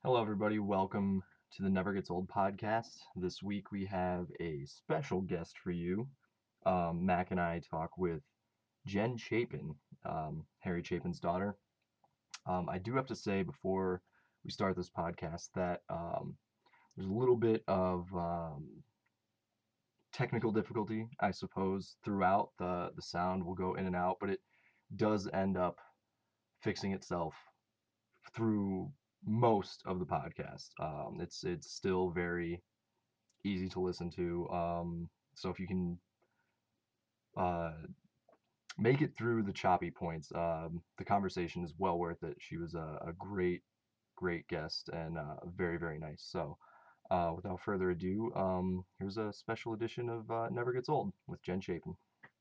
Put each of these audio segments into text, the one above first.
Hello, everybody. Welcome to the Never Gets Old podcast. This week we have a special guest for you. Mac and I talk with Jen Chapin, Harry Chapin's daughter. I do have to say before we start this podcast that there's a little bit of technical difficulty, I suppose, throughout. The sound will go in and out, but it does end up fixing itself through most of the podcast. It's still very easy to listen to. So if you can uh, make it through the choppy points, the conversation is well worth it. She was a great guest and very, very nice. So without further ado, here's a special edition of Never Gets Old with Jen Chapin.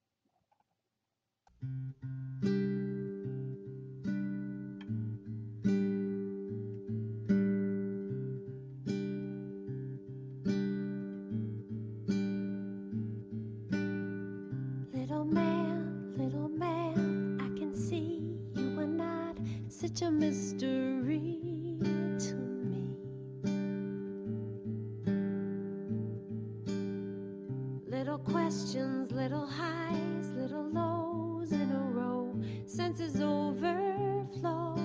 Little man, I can see you are not such a mystery to me. Little questions, little highs, little lows in a row, senses overflow.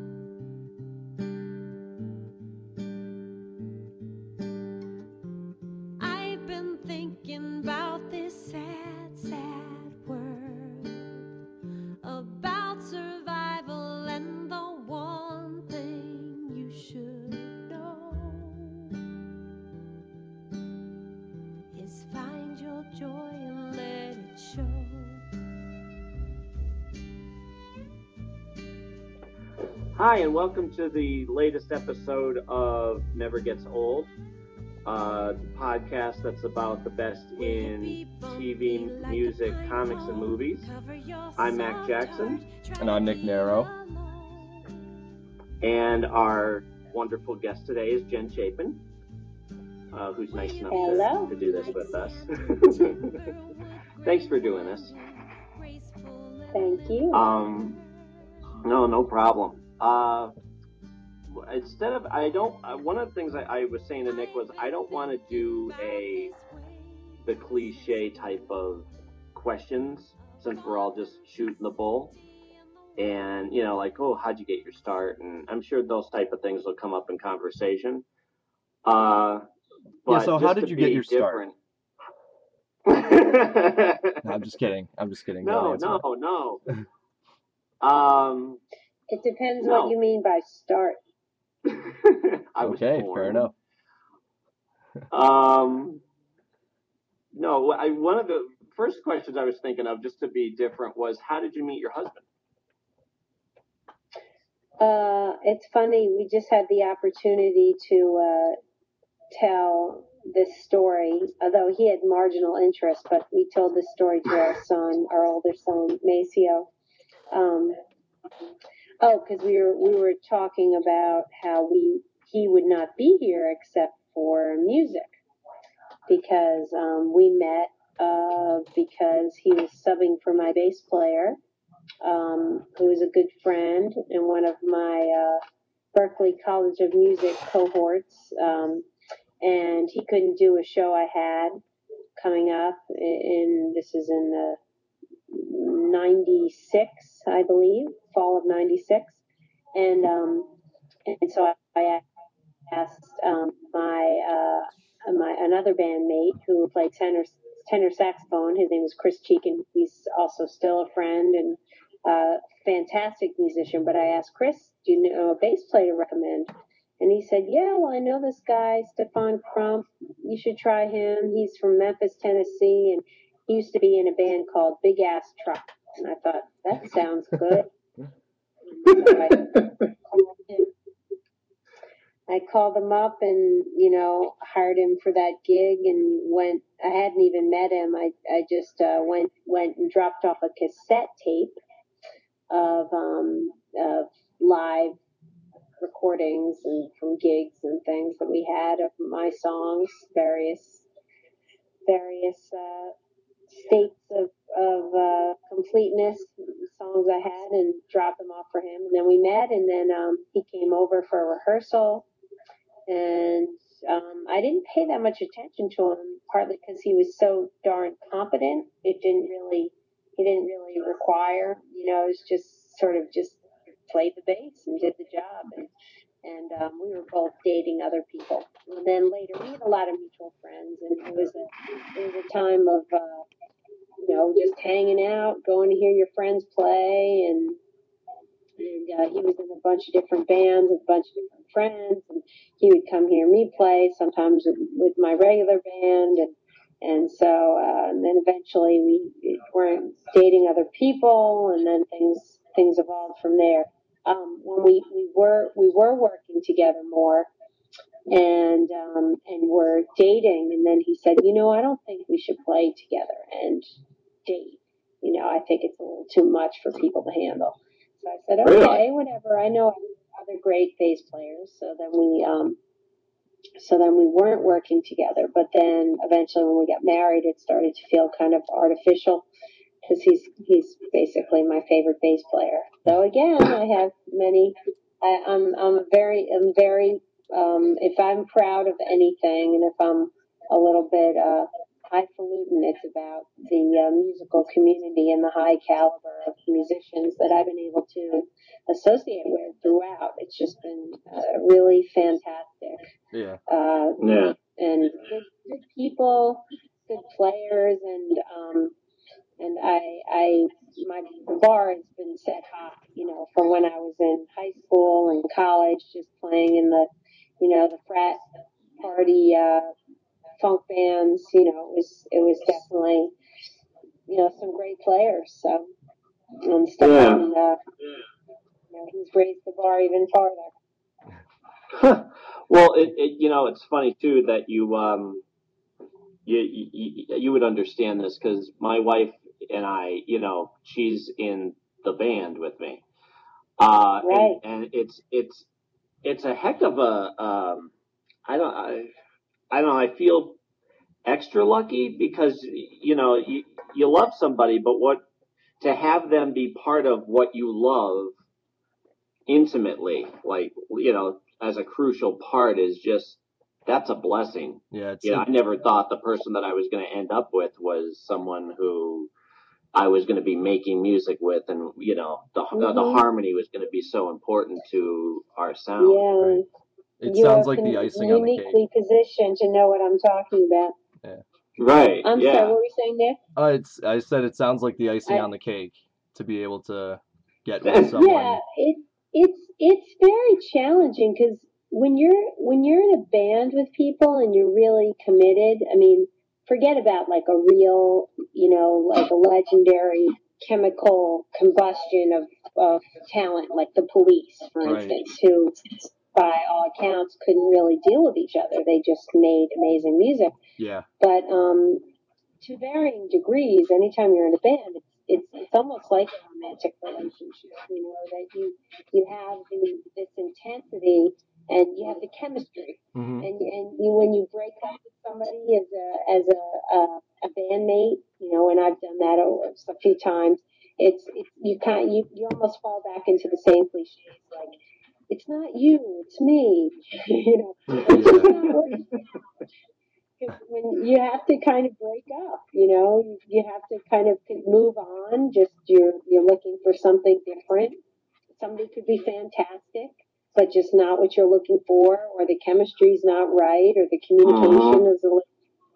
I've been thinking about this sad world, about survival, and the one thing you should know is find your joy and let it show. Hi, and welcome to the latest episode of Never Gets Old, the podcast that's about the best in TV, music, comics, and movies. I'm Mac Jackson. And I'm Nick Narrow. And our wonderful guest today is Jen Chapin, who's nice enough to do this with us. Thanks for doing this. Thank you. No problem. Instead of, one of the things I was saying to Nick was I don't want to do the cliche type of questions since we're all just shooting the bull. And, like, oh, how'd you get your start? And I'm sure those type of things will come up in conversation. But so how did you get your start? No, I'm just kidding. No. It depends what you mean by start. Okay, fair enough. No, one of the first questions I was thinking of, just to be different, was how did you meet your husband? It's funny. We just had the opportunity to tell this story, although he had marginal interest, but we told this story to our older son, Maceo. Because we were talking about how he would not be here except for music, because we met because he was subbing for my bass player, who was a good friend and one of my Berklee College of Music cohorts, and he couldn't do a show I had coming up this is in the 96, I believe, fall of 96. And so I asked my another bandmate who played tenor saxophone. His name is Chris Cheekin. He's also still a friend and fantastic musician. But I asked Chris, do you know a bass player to recommend? And he said, yeah, well, I know this guy, Stefan Crump. You should try him. He's from Memphis, Tennessee, and he used to be in a band called Big Ass Truck. And I thought, that sounds good. I called him up and, hired him for that gig and I hadn't even met him. I just went and dropped off a cassette tape of live recordings and from gigs and things that we had of my songs, various states of completeness, songs I had, and dropped them off for him. And then we met, and then he came over for a rehearsal. and I didn't pay that much attention to him, partly because he was so darn competent. He didn't really require, it was just sort of just played the bass and did the job, and we were both dating other people. And then later, we had a lot of mutual friends, and it was a time of just hanging out, going to hear your friends play, and he was in a bunch of different bands with a bunch of different friends, and he would come hear me play, sometimes with my regular band, and so and then eventually we were dating other people, and then things evolved from there. When we were working together more, and we're dating, and then he said, I don't think we should play together and date. I think it's a little too much for people to handle. So I said, okay, Really? whatever. I know other great bass players. So then we weren't working together. But then eventually, when we got married, it started to feel kind of artificial, because he's basically my favorite bass player. So again, I have many. I'm very if I'm proud of anything, and if I'm a little bit highfalutin, it's about the musical community and the high caliber of musicians that I've been able to associate with throughout. It's just been really fantastic. Yeah. Yeah. And good people, good players, and my bar has been set high, from when I was in high school and college, just playing in the frat party funk bands. It was definitely some great players. So Stefan, he's raised the bar even farther. Well, it's funny too that you would understand this, because my wife and I, she's in the band with me, Right. and it's a heck of a I don't know, I feel extra lucky, because you love somebody, but to have them be part of what you love intimately, like, as a crucial part, is just, that's a blessing. Yeah. I never thought the person that I was going to end up with was someone who I was going to be making music with, and the harmony was going to be so important to our sound. Yeah. Right. It You sounds are like the icing on the cake. uniquely positioned to know what I'm talking about. Yeah. Right. I'm yeah. sorry, what were you saying, Nick? I said it sounds like the icing on the cake to be able to get with Yeah, someone. Yeah, it's very challenging, because when you're in a band with people and you're really committed, I mean, forget about like a real, like a legendary chemical combustion of talent, like the Police, for Right. instance, who by all accounts couldn't really deal with each other. They just made amazing music. Yeah. But to varying degrees, anytime you're in a band, it's almost like a romantic relationship. That you have this intensity, and you have the chemistry, Mm-hmm. and when you break up with somebody as a bandmate, and I've done that a few times, it's you almost fall back into the same cliches, like, it's not you, it's me. It's just not working. Because when you have to kind of break up, you have to kind of move on. Just you're looking for something different. Somebody could be fantastic, but just not what you're looking for, or the chemistry's not right, or the communication is a little,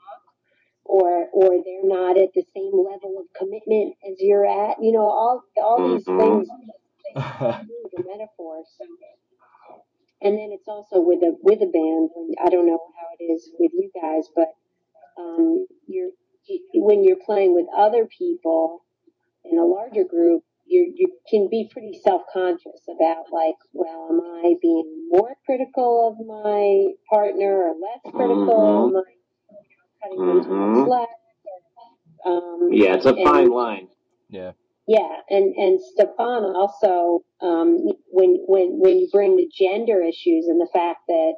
or they're not at the same level of commitment as you're at. All these things. The metaphors. And then it's also with a band. I don't know how it is with you guys, but when you're playing with other people in a larger group, you can be pretty self-conscious about, like, well, am I being more critical of my partner or less critical? Am I cutting them too much slack? Yeah, it's a fine line. Yeah. Yeah, and Stefan also, when you bring the gender issues and the fact that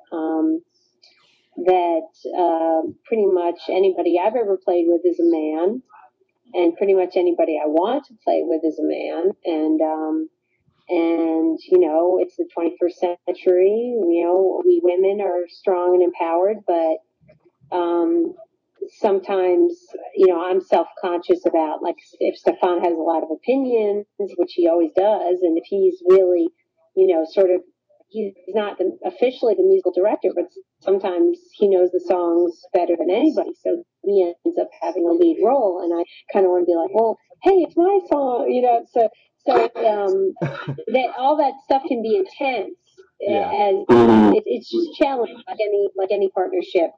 pretty much anybody I've ever played with is a man, and pretty much anybody I want to play with is a man, And, it's the 21st century. We women are strong and empowered, but sometimes, I'm self-conscious about, like, if Stefan has a lot of opinions, which he always does, and if he's really, sort of, he's not officially the musical director, but sometimes he knows the songs better than anybody, so he ends up having a lead role, and I kind of want to be like, well, hey, it's my song, that all that stuff can be intense. Yeah. As it's just challenging, like any partnership,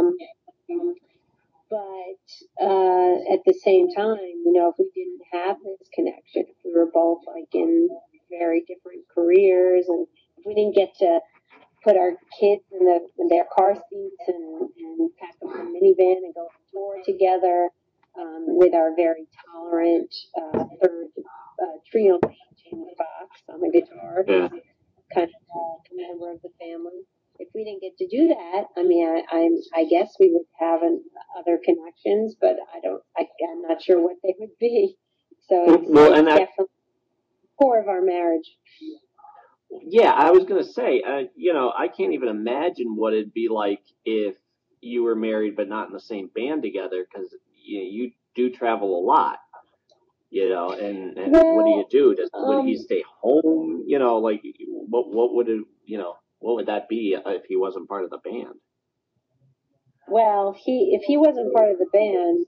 but at the same time, if we didn't have this connection, if we were both like in very different careers, and if we didn't get to put our kids in their car seats and pack them in a minivan and go on tour together, with our very tolerant third trio mate, Jamie Foxx, on the guitar, Yeah. kind of a member of the family. If we didn't get to do that, I guess we would have other connections, but I'm not sure what they would be. So it's definitely core of our marriage. Yeah, I was gonna say, I can't even imagine what it'd be like if you were married but not in the same band together, because you do travel a lot, and what do you do? Would he stay home? Like what would it, what would that be if he wasn't part of the band? Well, if he wasn't part of the band,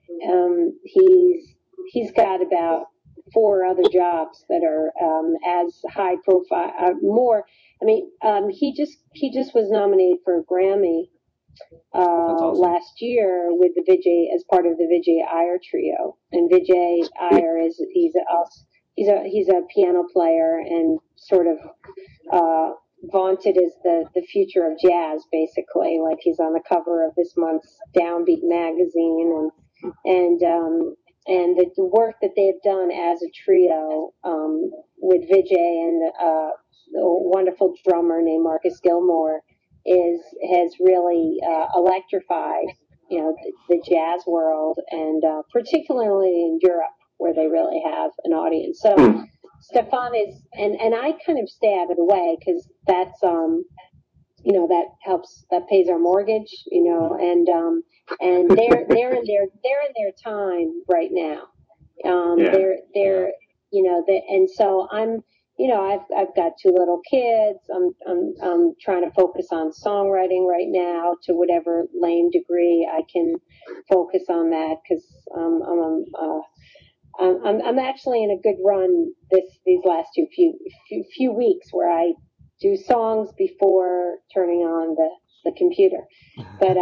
he's got about 4 other jobs that are as high profile, more. I mean, he just was nominated for a Grammy awesome. last year with the Vijay, as part of the Vijay Iyer trio. And Vijay Iyer he's a piano player and sort of vaunted as the future of jazz, basically. Like, he's on the cover of this month's Downbeat magazine, and the work that they've done as a trio, with Vijay and a wonderful drummer named Marcus Gilmore, has really electrified, the jazz world, and particularly in Europe, where they really have an audience. So Stefan is, and I kind of stay out of the way, because that's that helps, that pays our mortgage, and they're in their time right now. They're and so I'm, I've got 2 little kids. I'm trying to focus on songwriting right now, to whatever lame degree I can focus on that, because I'm actually in a good run these last few weeks, where I do songs before turning on the computer, but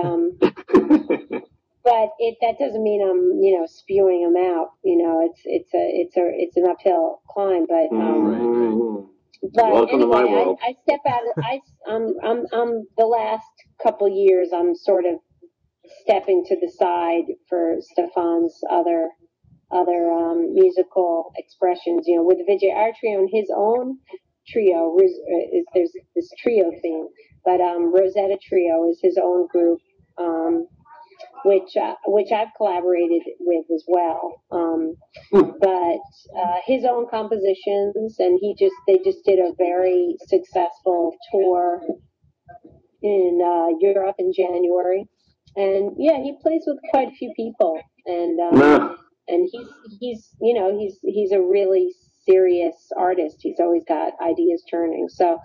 that doesn't mean I'm spewing them out. It's an uphill climb, but Welcome to my world. I step out. I'm the last couple years, I'm sort of stepping to the side for Stefan's other musical expressions. With Vijay Iyer trio and his own trio, there's this trio theme, but Rosetta Trio is his own group, which I've collaborated with as well. But his own compositions, and they just did a very successful tour in Europe in January, and yeah, he plays with quite a few people, and he's a really serious artist. He's always got ideas turning. So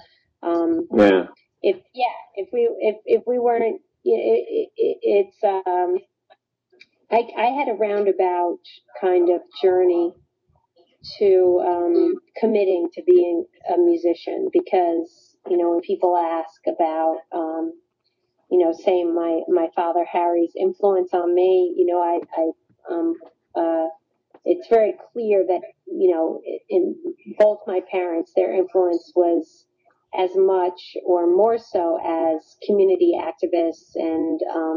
if we weren't, it's I had a roundabout kind of journey to committing to being a musician, because when people ask about say my father Harry's influence on me, it's very clear that in both my parents, their influence was as much or more so as community activists and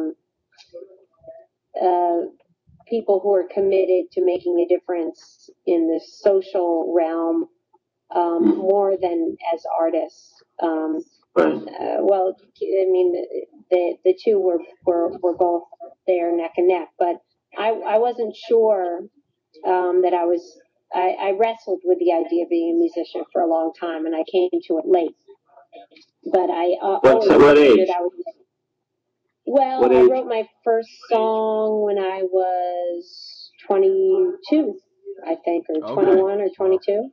people who are committed to making a difference in the social realm, more than as artists. Well, I mean, the 2 were both there neck and neck, but I wasn't sure that I was I wrestled with the idea of being a musician for a long time, and I came to it late. But I always what age? figured I would. Well, What I age? wrote my first song when I was 22, I think, or 21 or 22.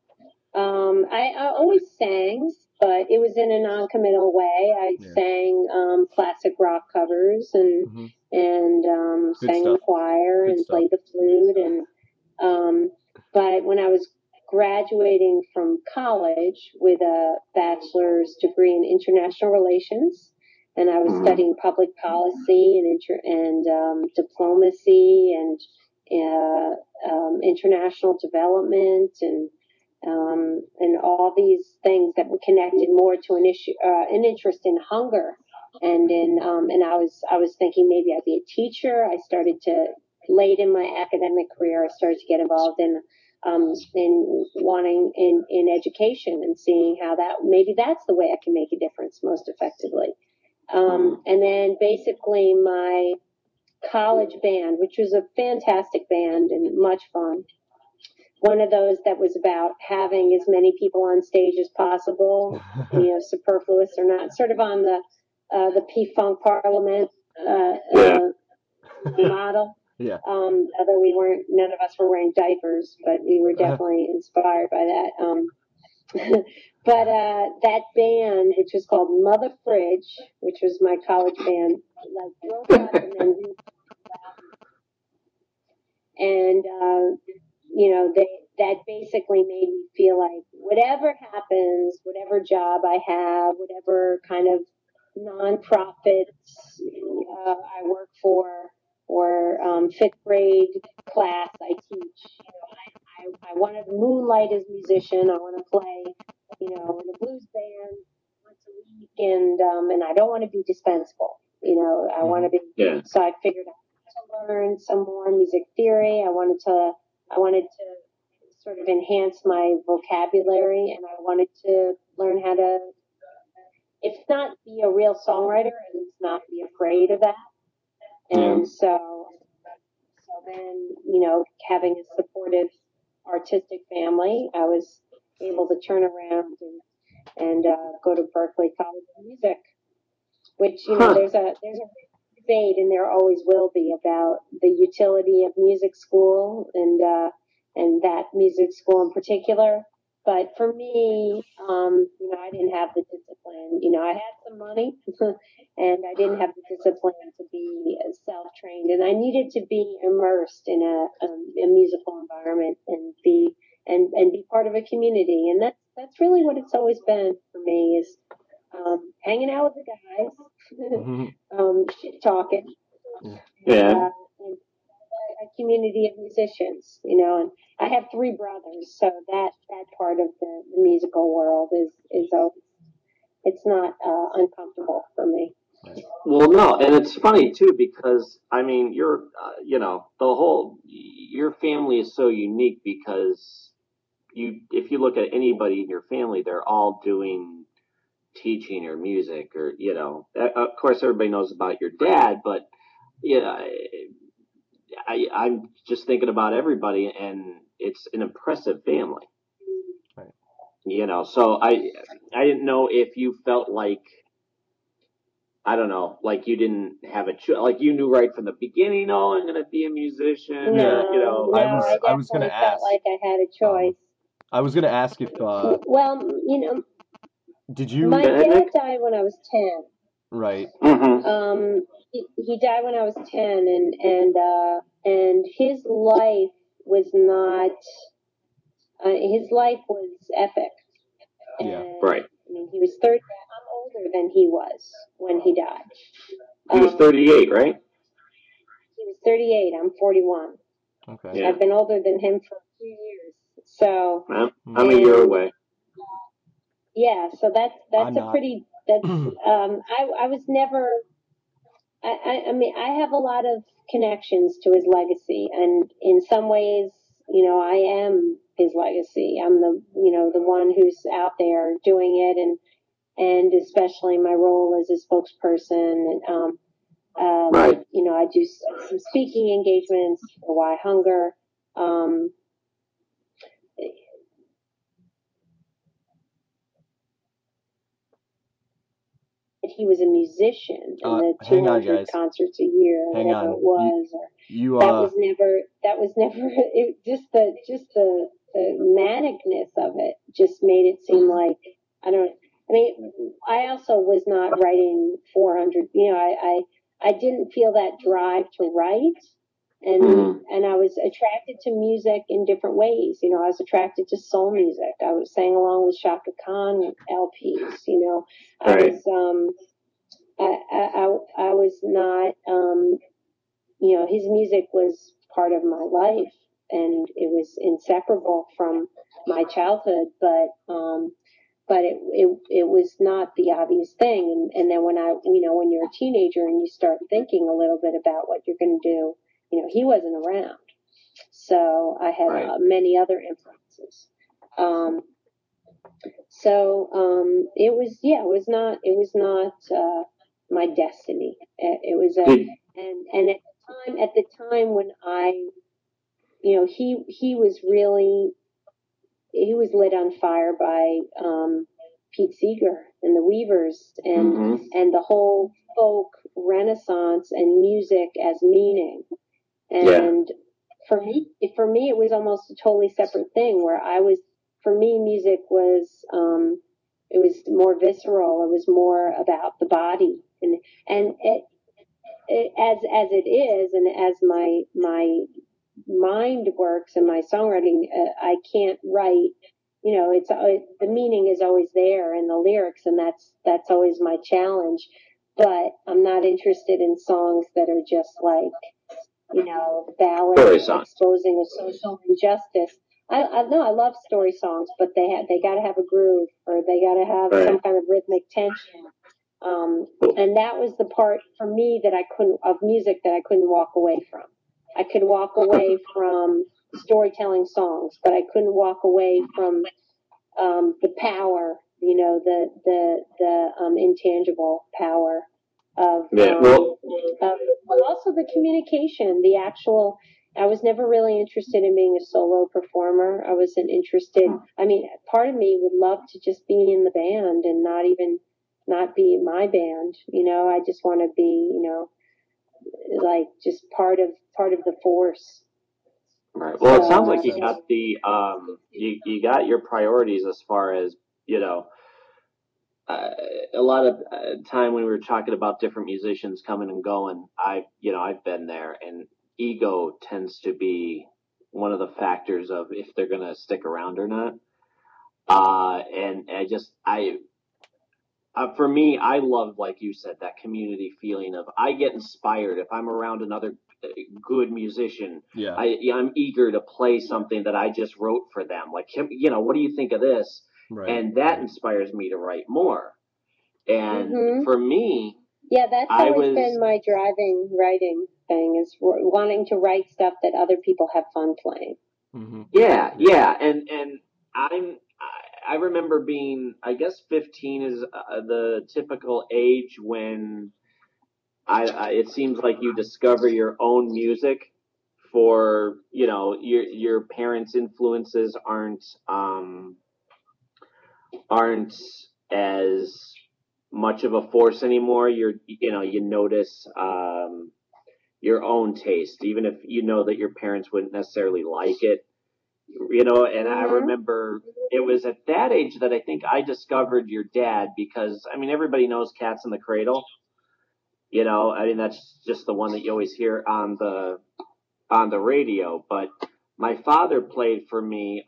I always sang, but it was in a non-committal way. I sang classic rock covers and sang in the choir and played the flute. But when I was graduating from college with a bachelor's degree in international relations, and I was studying public policy and diplomacy and international development and all these things that were connected more to an interest in hunger, and I was thinking maybe I'd be a teacher. I started to late in my academic career, I started to get involved in wanting in education and seeing how that maybe that's the way I can make a difference most effectively. And then basically my college band, which was a fantastic band and much fun. One of those that was about having as many people on stage as possible, superfluous or not, sort of on the P-Funk Parliament model. Yeah. Although none of us were wearing diapers, but we were definitely inspired by that. But that band, which was called Mother Fridge, which was my college band, like robots and that basically made me feel like whatever happens, whatever job I have, whatever kind of nonprofit I work for, or fifth grade class I teach, I want to moonlight as a musician. I want to play, in a blues band once a week, and I don't want to be dispensable. I want to be. Yeah. So I figured out to learn some more music theory. I wanted to sort of enhance my vocabulary, and I wanted to learn how to, if not be a real songwriter, at least not be afraid of that. And so then, having a supportive artistic family, I was able to turn around and go to Berklee College of Music, which, there's a debate, and there always will be, about the utility of music school and that music school in particular. But for me, I didn't have the discipline. I had some money, and I didn't have the discipline to be self-trained, and I needed to be immersed in a musical environment and be part of a community. And that's really what it's always been for me, is hanging out with the guys, shit talking, and a community of musicians, and I have 3 brothers, so that part of the musical world is it's not uncomfortable for me. Well, no, and it's funny too, because I mean, you're, your family is so unique, because if you look at anybody in your family, they're all doing teaching or music, or of course everybody knows about your dad, but I'm just thinking about everybody, and it's an impressive family. Right. So I didn't know if you felt like, I don't know, like you didn't have a choice, like you knew right from the beginning, oh, I'm going to be a musician. No, I was going to ask. Felt like I had a choice. I was going to ask if. Well, did you? My dad died when I was 10. Right. Mm-hmm. He died when I was 10, and his life was not. His life was epic. Yeah. Right. I mean, he was 30. I'm older than he was when he died. He was 38, right? He was 38. I'm 41. Okay. Yeah. I've been older than him for a few years. So I'm a year away. Yeah, so that's a pretty. That's I was never. I mean, I have a lot of connections to his legacy, and in some ways, I am his legacy. I'm the one who's out there doing it, and especially my role as a spokesperson. Right. I do some speaking engagements for Why Hunger. he was a musician and the Hang on, 200 guys. concerts a year or Hang whatever on. it was. That was never it, just the manicness of it just made it seem like, I mean, I also was not writing 400, I didn't feel that drive to write. And I was attracted to music in different ways. I was attracted to soul music. I was sang along with Shaka Khan LPs. I Right. was I was not his music was part of my life, and it was inseparable from my childhood. But it was not the obvious thing. And then when when you're a teenager and you start thinking a little bit about what you're going to do, he wasn't around. So I had many other influences. It was not my destiny. It was and at the time when he was lit on fire by Pete Seeger and the Weavers and the whole folk renaissance and music as meaning. And for me, it was almost a totally separate thing where for me, music was, it was more visceral. It was more about the body and as it is, and as my mind works and my songwriting, I can't write. The meaning is always there in the lyrics, and that's always my challenge. But I'm not interested in songs that are just like, ballads exposing a social injustice. I love story songs, but they got to have a groove, or they got to have some kind of rhythmic tension. And that was the part for me of music that I couldn't walk away from. I could walk away from storytelling songs, but I couldn't walk away from the power, the intangible power of, but also the communication, the actual. I was never really interested in being a solo performer. I wasn't interested. I mean, part of me would love to just be in the band and not be my band. I just want to be, like just part of the force. Right. Well, it sounds like you got you got your priorities as far as, a lot of time when we were talking about different musicians coming and going, I've been there, and ego tends to be one of the factors of if they're going to stick around or not. For me, I love, like you said, that community feeling of, I get inspired if I'm around another good musician. Yeah. I'm eager to play something that I just wrote for them. Like, what do you think of this? Right. And that inspires me to write more. And for me, that's always been my driving writing thing, is wanting to write stuff that other people have fun playing. Mm-hmm. Yeah. And I remember being, I guess 15 is the typical age when it seems like you discover your own music. For, your parents' influences aren't as much of a force anymore. You notice your own taste, even if you know that your parents wouldn't necessarily like it. And I remember it was at that age that I think I discovered your dad, because, everybody knows Cats in the Cradle. That's just the one that you always hear on the radio. But my father played for me,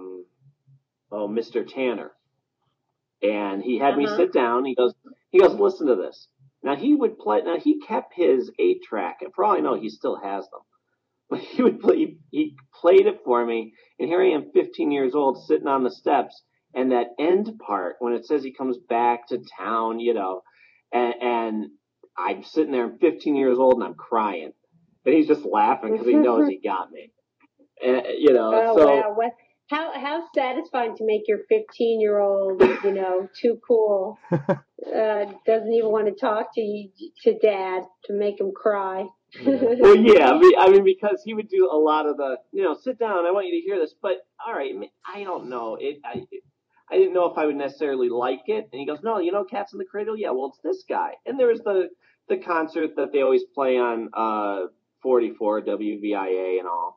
Mr. Tanner. And he had me sit down. He goes, listen to this. Now he kept his 8-track, and for all I know, he still has them. But he played it for me, and here I am, 15 years old, sitting on the steps, and that end part, when it says he comes back to town, and I'm sitting there, I'm 15 years old, and I'm crying. And he's just laughing because he knows he got me. And, wow. How satisfying to make your 15-year-old, too cool, doesn't even want to talk to dad, to make him cry. Well, yeah, because he would do a lot of the, sit down, I want you to hear this, but all right, I don't know. I didn't know if I would necessarily like it. And he goes, no, Cats in the Cradle? Yeah, well, it's this guy. And there was the concert that they always play on 44 WVIA and all.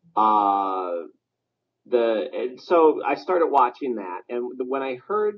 So I started watching that, and when I heard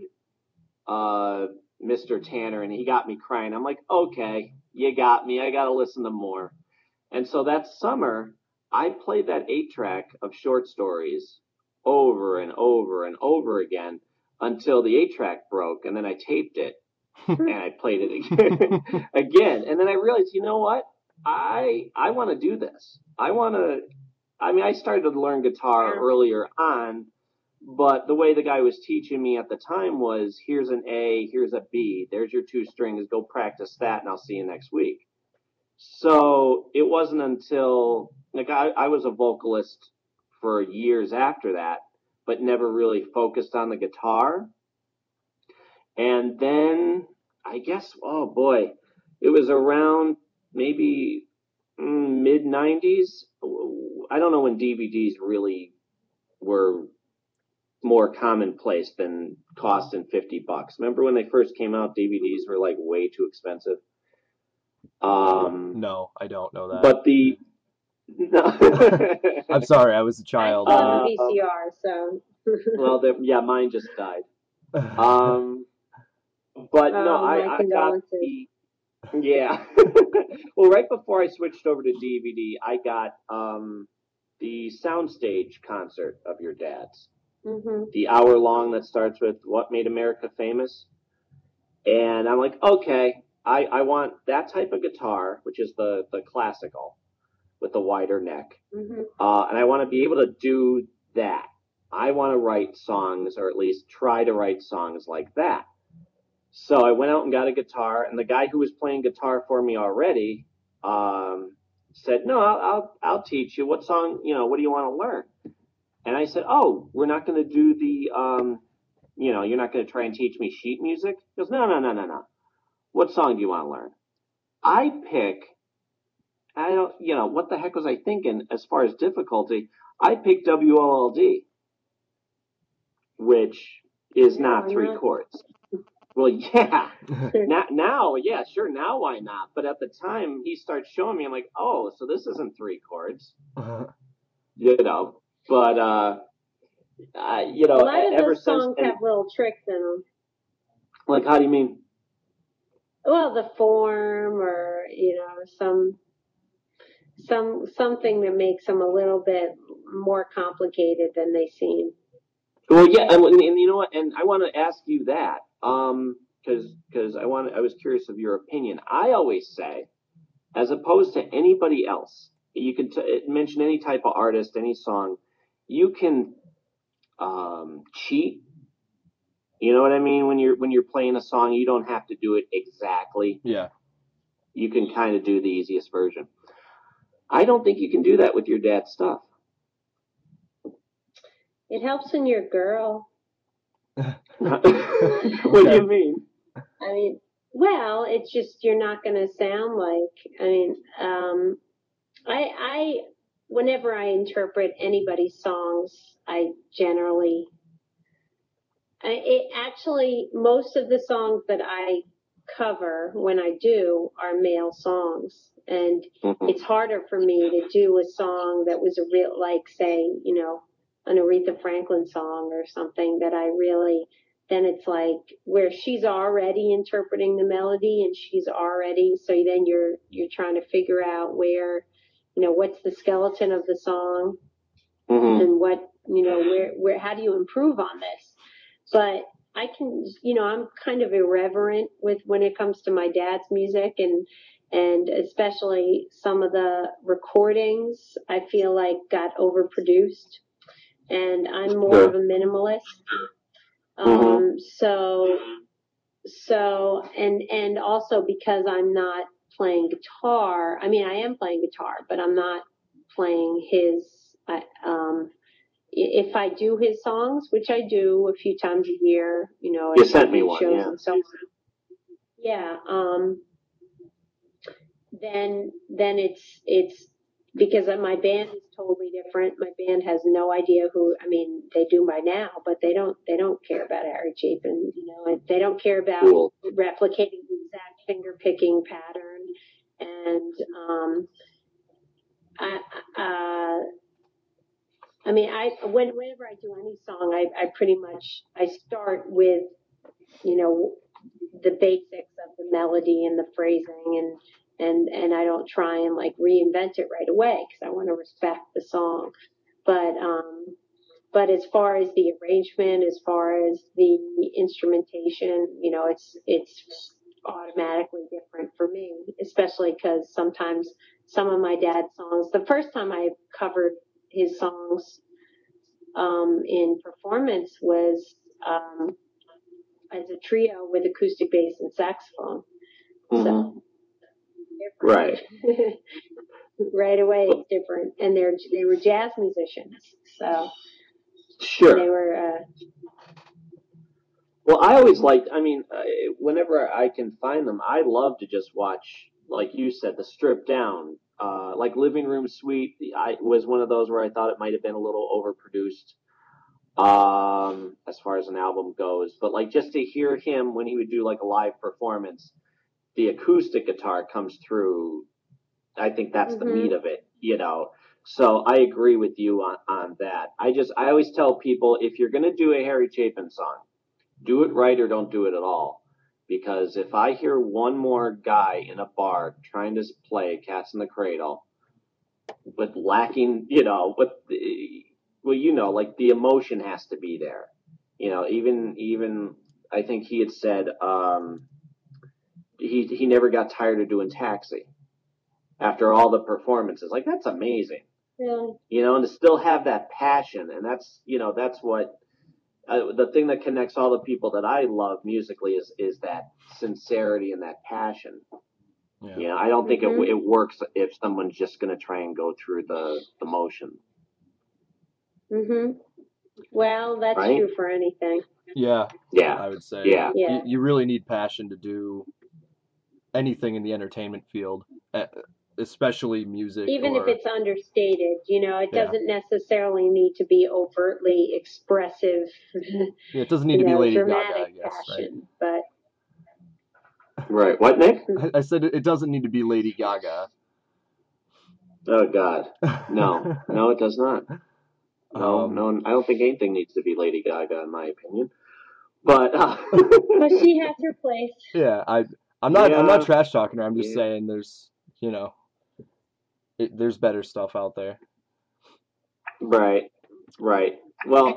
Mr. Tanner and he got me crying, I'm like, okay, you got me. I got to listen to more. And so that summer, I played that 8-track of short stories over and over and over again until the 8-track broke, and then I taped it and I played it again. And then I realized, you know what? I want to do this. I started to learn guitar earlier on, but the way the guy was teaching me at the time was, here's an A, here's a B, there's your 2 strings, go practice that, and I'll see you next week. So it wasn't until, I was a vocalist for years after that, but never really focused on the guitar. And then, I guess, oh boy, it was around maybe mid-90s. I don't know when DVDs really were more commonplace than costing $50. Remember when they first came out, DVDs were like way too expensive? No, I don't know that. But no. I'm sorry, I was a child. I saw the VCR, so. Well, yeah, mine just died. But no, I got yeah. Well, right before I switched over to DVD, I got the soundstage concert of your dad's. Mm-hmm. The hour-long that starts with What Made America Famous. And I'm like, okay, I want that type of guitar, which is the classical with the wider neck. Mm-hmm. And I want to be able to do that. I want to write songs, or at least try to write songs like that. So I went out and got a guitar, and the guy who was playing guitar for me already said, no, I'll teach you. What song, what do you want to learn? And I said, oh, we're not going to do the, you're not going to try and teach me sheet music? He goes, no. What song do you want to learn? I don't, what the heck was I thinking as far as difficulty? I picked WOLD, which is not 3 chords. Well, yeah. Now, yeah, sure. Now why not? But at the time, he starts showing me. I'm like, oh, so this isn't 3 chords. But a lot of those songs have little tricks in them. Like, how do you mean? Well, the form, or something that makes them a little bit more complicated than they seem. Well, yeah, and you know what? And I want to ask you that, because I was curious of your opinion. I always say, as opposed to anybody else, you can mention any type of artist, any song, you can cheat. You know what I mean? When you're playing a song, you don't have to do it exactly. Yeah. You can kind of do the easiest version. I don't think you can do that with your dad's stuff. It helps when you're a girl. What do you mean? I mean, well, it's just you're not going to sound like. I whenever I interpret anybody's songs, most of the songs that I cover when I do are male songs, and it's harder for me to do a song that was a real, like, say, an Aretha Franklin song or something that then it's like where she's already interpreting the melody and so then you're trying to figure out where, what's the skeleton of the song, and what, where how do you improve on this? But I can, I'm kind of irreverent when it comes to my dad's music, and especially some of the recordings I feel like got overproduced, and I'm more of a minimalist. So and also because I'm not playing guitar. I mean, I am playing guitar, but I'm not playing his. If I do his songs, which I do a few times a year, you sent me one, yeah. And so on. Yeah. Then because my band is totally different. My band has no idea who. I mean, they do by now, but they don't care about Harry Chapin. They don't care about Cool. replicating the exact finger picking pattern. And I mean, whenever I do any song, I pretty much I start with the basics of the melody and the phrasing, and I don't try and like reinvent it right away because I want to respect the song. But as far as the arrangement, as far as the instrumentation, it's automatically different for me, especially because sometimes some of my dad's songs, the first time I covered his songs in performance was as a trio with acoustic bass and saxophone. Mm-hmm. So right. Right away, it's different, and they were jazz musicians, so sure they were. Well, I always liked. I mean, whenever I can find them, I love to just watch, like you said, the stripped down. Like Living Room Suite, I was one of those where I thought it might have been a little overproduced, as far as an album goes. But like just to hear him when he would do like a live performance, the acoustic guitar comes through. I think that's the meat of it, So I agree with you on that. I always tell people, if you're going to do a Harry Chapin song, do it right or don't do it at all. Because if I hear one more guy in a bar trying to play Cats in the Cradle with lacking, like the emotion has to be there. Even I think he had said he never got tired of doing Taxi after all the performances. Like, that's amazing. Yeah. And to still have that passion, and that's what the thing that connects all the people that I love musically is that sincerity and that passion. Yeah. I don't think it works if someone's just going to try and go through the motion. Well, that's right? true for anything. Yeah. Yeah. I would say. Yeah. You really need passion to do anything in the entertainment field, especially music. Even if it's understated, it doesn't necessarily need to be overtly expressive. Yeah, it doesn't need to be Lady dramatic Gaga, I guess, passion, right? But right. What, Nick? I said it doesn't need to be Lady Gaga. Oh God, no, it does not. No, I don't think anything needs to be Lady Gaga, in my opinion. But but she has her place. Yeah, I'm not trash talking her. I'm just saying there's there's better stuff out there. Right. Well,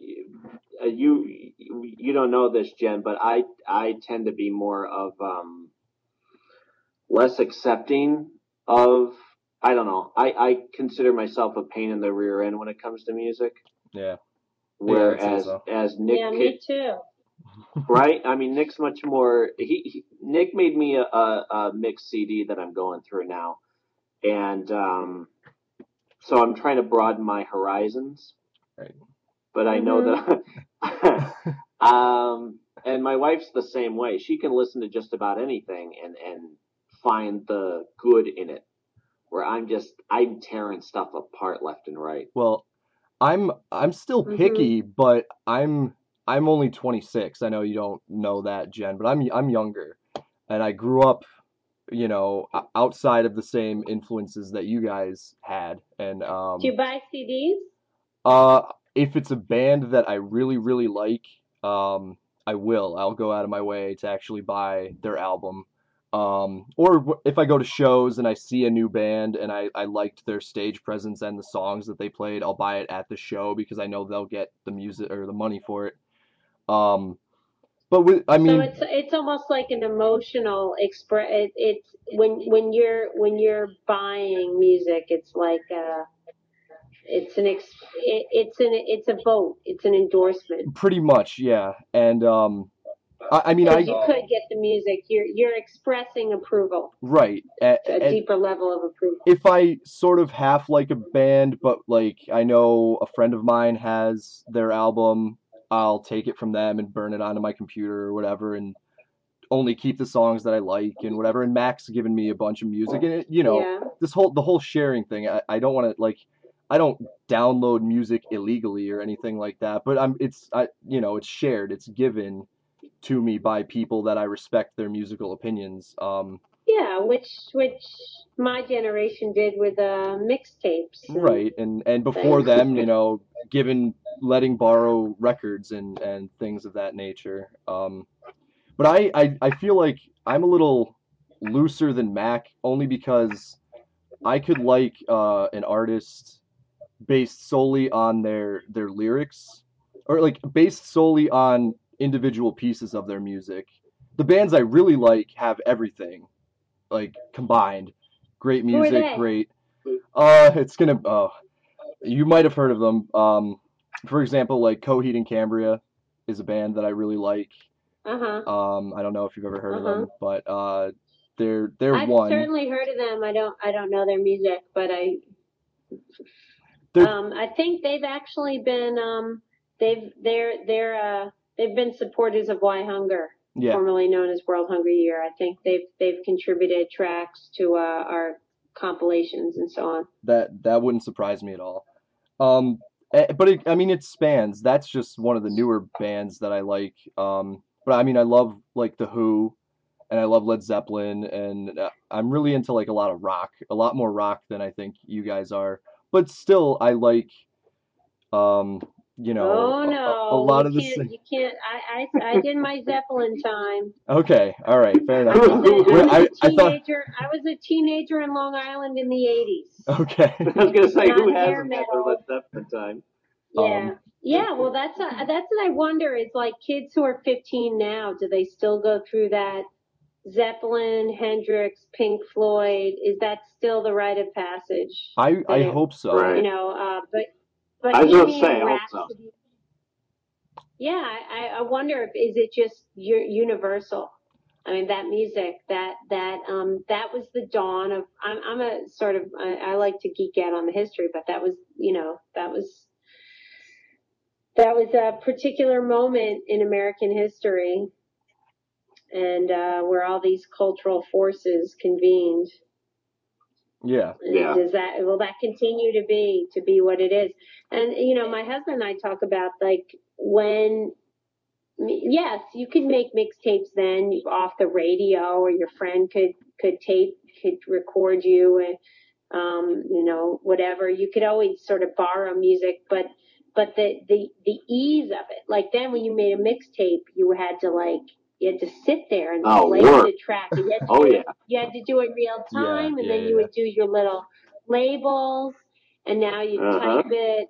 you don't know this, Jen, but I tend to be more of less accepting of. I don't know. I consider myself a pain in the rear end when it comes to music. Yeah. Whereas as Nick, me too. Right? I mean, Nick's much more. Nick made me a mixed CD that I'm going through now, and so I'm trying to broaden my horizons. Right. But I know that. And my wife's the same way. She can listen to just about anything and find the good in it. Where I'm tearing stuff apart left and right. Well, I'm still picky, but I'm only 26. I know you don't know that, Jen, but I'm younger, and I grew up, outside of the same influences that you guys had. And do you buy CDs? If it's a band that I really really like, I will. I'll go out of my way to actually buy their album. Or if I go to shows and I see a new band and I liked their stage presence and the songs that they played, I'll buy it at the show because I know they'll get the music or the money for it. But so it's almost like an emotional express. It's when you're buying music, it's like it's a vote. It's an endorsement. Pretty much, yeah. And you could get the music. You're expressing approval. Right. A deeper level of approval. If I sort of half like a band, but like I know a friend of mine has their album, I'll take it from them and burn it onto my computer or whatever and only keep the songs that I like and whatever. And Mac's given me a bunch of music, and Yeah. the whole sharing thing. I don't want to like, I don't download music illegally or anything like that. But it's shared. It's given to me by people that I respect their musical opinions. Yeah, which my generation did with mixtapes and Right, and before things. them, letting borrow records and things of that nature. But I feel like I'm a little looser than Mac only because I could like an artist based solely on their lyrics, or like based solely on individual pieces of their music. The bands I really like have everything like combined. Great Who are music, they? great. It's gonna. You might have heard of them. For example, like Coheed and Cambria is a band that I really like. Uh-huh. I don't know if you've ever heard of Uh-huh. them, but they're I've one. certainly heard of them. I don't know their music, but They're I think they've actually been they've been supporters of Why Hunger, yeah. formerly known as World Hunger Year. I think they've contributed tracks to our compilations and so on. That wouldn't surprise me at all. But I mean, it spans. That's just one of the newer bands that I like. But I mean, I love like the Who, and I love Led Zeppelin, and I'm really into like a lot of rock, a lot more rock than I think you guys are. But still, I like um, Oh a no, lot of the you can't. I did my Zeppelin time. Okay, all right, fair enough. I was a I thought teenager. I was a teenager in Long Island in the '80s. okay. I was gonna say, Not who hair hasn't had their metal. Led Zeppelin time? Yeah. Yeah, well, that's what I wonder. Is like kids who are 15 now, do they still go through that Zeppelin, Hendrix, Pink Floyd? Is that still the rite of passage? I hope so. Right. But I was gonna say, Bohemian I hope so. Rhapsody. Yeah, I wonder if is it just universal. I mean, that music, that was the dawn of. I'm a sort of I like to geek out on the history, but that was that was a particular moment in American history, and where all these cultural forces convened. Yeah. Yeah. Will that continue to be what it is? And my husband and I talk about like when. Yes, you could make mixtapes then off the radio, or your friend could record you, and whatever. You could always sort of borrow music, but the ease of it, like then when you made a mixtape, you had to sit there and play the track. You had to do it real time, and then you would do your little labels, and now you type it.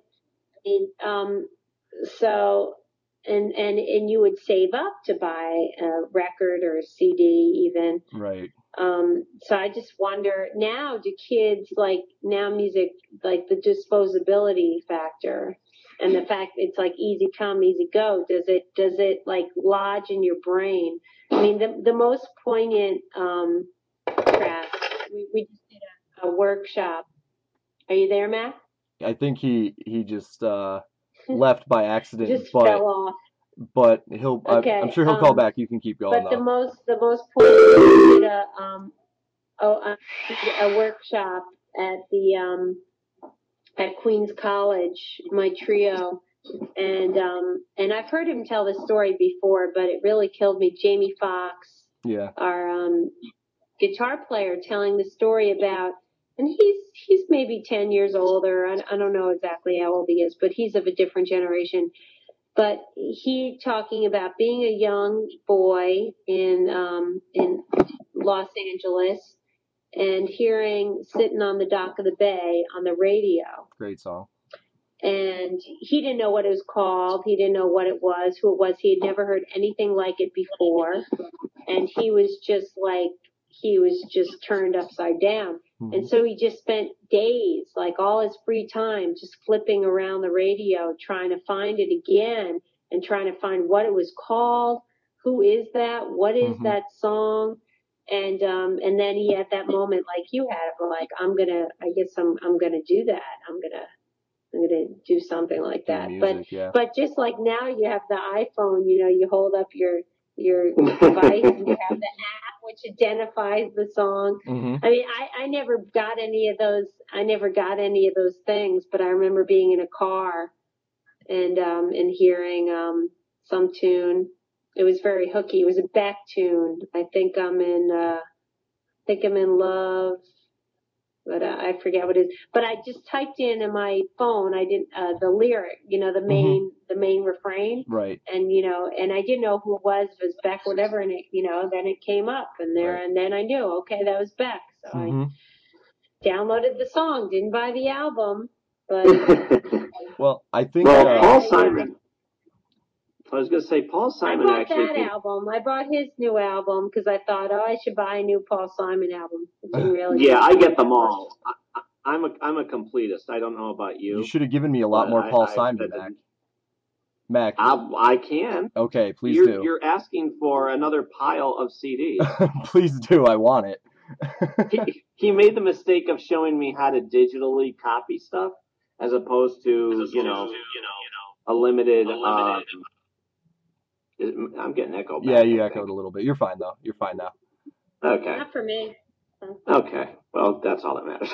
So and you would save up to buy a record or a CD even. Right. So I just wonder now, do kids like now music, like the disposability factor and the fact it's like easy come, easy go, does it like lodge in your brain? I mean, the most poignant track, we just did a workshop. Are you there, Matt? I think he just left by accident, just fell off. But he'll. Okay, I'm sure he'll call back. You can keep going. But though. the most poignant, we did a workshop at the at Queens College, my trio, and I've heard him tell this story before, but it really killed me. Jamie Foxx, Yeah. our guitar player, telling the story about, and he's maybe 10 years older. I don't know exactly how old he is, but he's of a different generation. But he talking about being a young boy in Los Angeles and hearing Sitting on the Dock of the Bay on the radio. Great song. And he didn't know what it was called. He didn't know what it was, who it was. He had never heard anything like it before. And he was just turned upside down. Mm-hmm. And so he just spent days, like all his free time, just flipping around the radio, trying to find it again and trying to find what it was called. Who is that? What is that song? And then he had that moment like you had, like, I'm gonna do that. I'm gonna do something like that. Music, but just like now you have the iPhone, you hold up your device, and you have the app which identifies the song. Mm-hmm. I mean, I never got any of those. I never got any of those things, but I remember being in a car and hearing some tune. It was very hooky. It was a Beck tune. I think I'm in love, but I forget what it is. But I just typed in my phone. I didn't the lyric, the main refrain, Right. and and I didn't know who it was. If it was Beck, whatever, and it, then it came up, and there, Right. and then I knew, okay, that was Beck. So I downloaded the song, didn't buy the album, but well, I think Paul Simon. I was going to say Paul Simon. I bought that album. I bought his new album because I thought, I should buy a new Paul Simon album. Yeah, I get them all. I'm a completist. I don't know about you. You should have given me a lot more Paul Simon, Mac. I can. Okay, please do. You're asking for another pile of CDs. Please do. I want it. He made the mistake of showing me how to digitally copy stuff as opposed to a limited. I'm getting echo back. Yeah, you echoed a little bit. You're fine though. You're fine now. Okay. Not for me. Okay. Well, that's all that matters.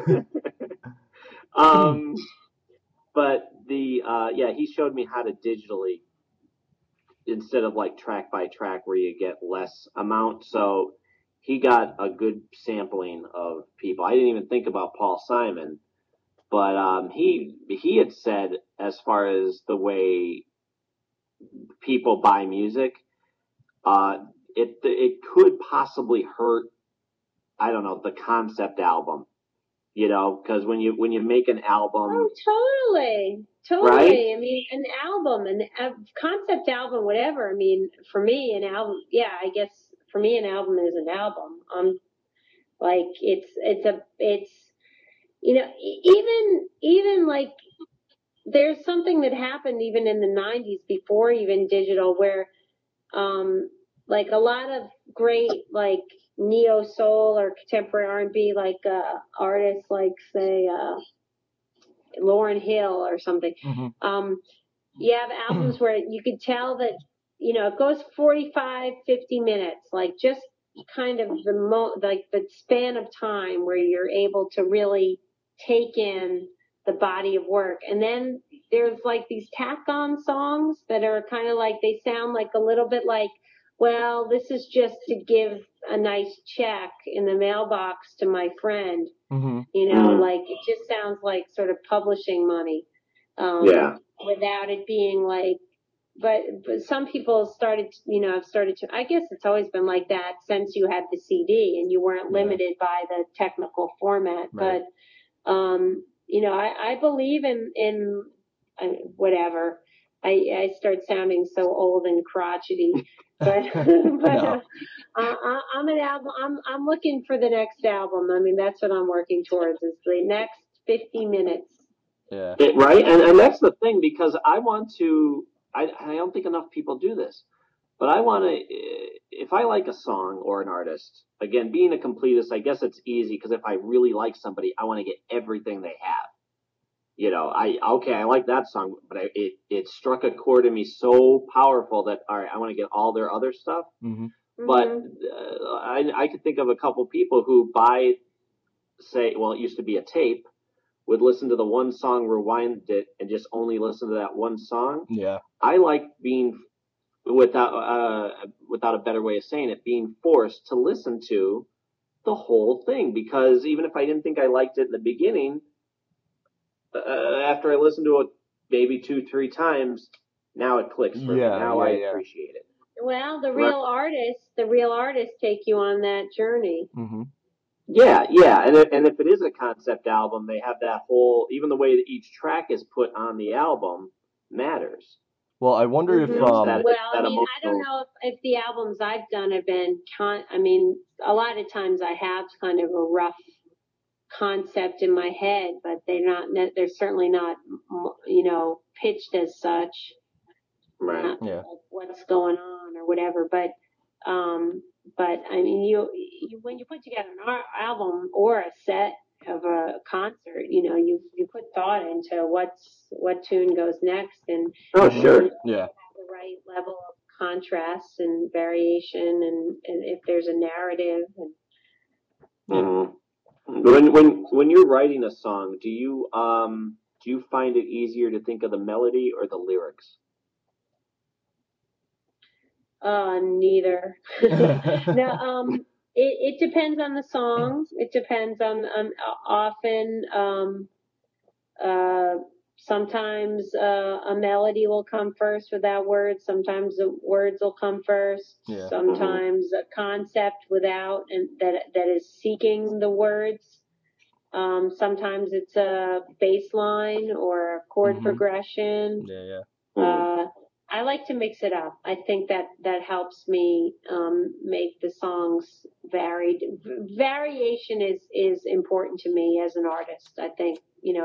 But he showed me how to digitally, instead of like track by track where you get less amount. So he got a good sampling of people. I didn't even think about Paul Simon, but he had said, as far as the way people buy music, it could possibly hurt, I don't know, the concept album, because when you make an album. Oh, totally. Right? I mean, an album, a concept album, whatever. I mean, for me, an album. Yeah, I guess for me, an album is an album. Like it's even like. There's something that happened even in the 90s before even digital where like a lot of great like neo soul or contemporary R&B like artists like say Lauryn Hill or something. Mm-hmm. You have albums where you could tell that it goes 45 50 minutes, like just kind of the span of time where you're able to really take in the body of work. And then there's like these tack on songs that are kind of like, they sound like a little bit like, well, this is just to give a nice check in the mailbox to my friend. Mm-hmm. Like it just sounds like sort of publishing money. Without it being like, but some people started, I guess it's always been like that since you had the CD and you weren't limited by the technical format. Right. But, I believe in whatever. I start sounding so old and crotchety, but No. I'm an album. I'm looking for the next album. I mean, that's what I'm working towards, is the next 50 minutes. Yeah. Right, and that's the thing, because I want to. I don't think enough people do this, but I want to. If I like a song or an artist, again, being a completist, I guess it's easy because if I really like somebody, I want to get everything they have. I like that song, but it struck a chord in me so powerful that all right, I want to get all their other stuff. Mm-hmm. But I could think of a couple people who buy, say, well, it used to be a tape, would listen to the one song, rewind it, and just only listen to that one song. Yeah. I like being, without a better way of saying it, being forced to listen to the whole thing, because even if I didn't think I liked it in the beginning, after I listened to it maybe 2-3 times, now it clicks for me. Now I appreciate it. Well, the real artists take you on that journey. Mm-hmm. Yeah, and if it is a concept album, they have that whole, even the way that each track is put on the album matters. Well, I wonder if I don't know if the albums I've done have been a lot of times I have kind of a rough concept in my head, but they're certainly not pitched as such. Right. Yeah. Like what's going on or whatever, but I mean, you when you put together an album or a set of a concert, you put thought into what tune goes next, and sure, the right level of contrasts and variation, and if there's a narrative. And When you're writing a song, do you find it easier to think of the melody or the lyrics? Neither. No, it depends on the songs. It depends on often. Sometimes a melody will come first without words. Sometimes the words will come first. Yeah. Sometimes a concept without, and that is seeking the words. Sometimes it's a bass line or a chord progression. Yeah. I like to mix it up. I think that helps me make the songs varied. Variation is important to me as an artist. I think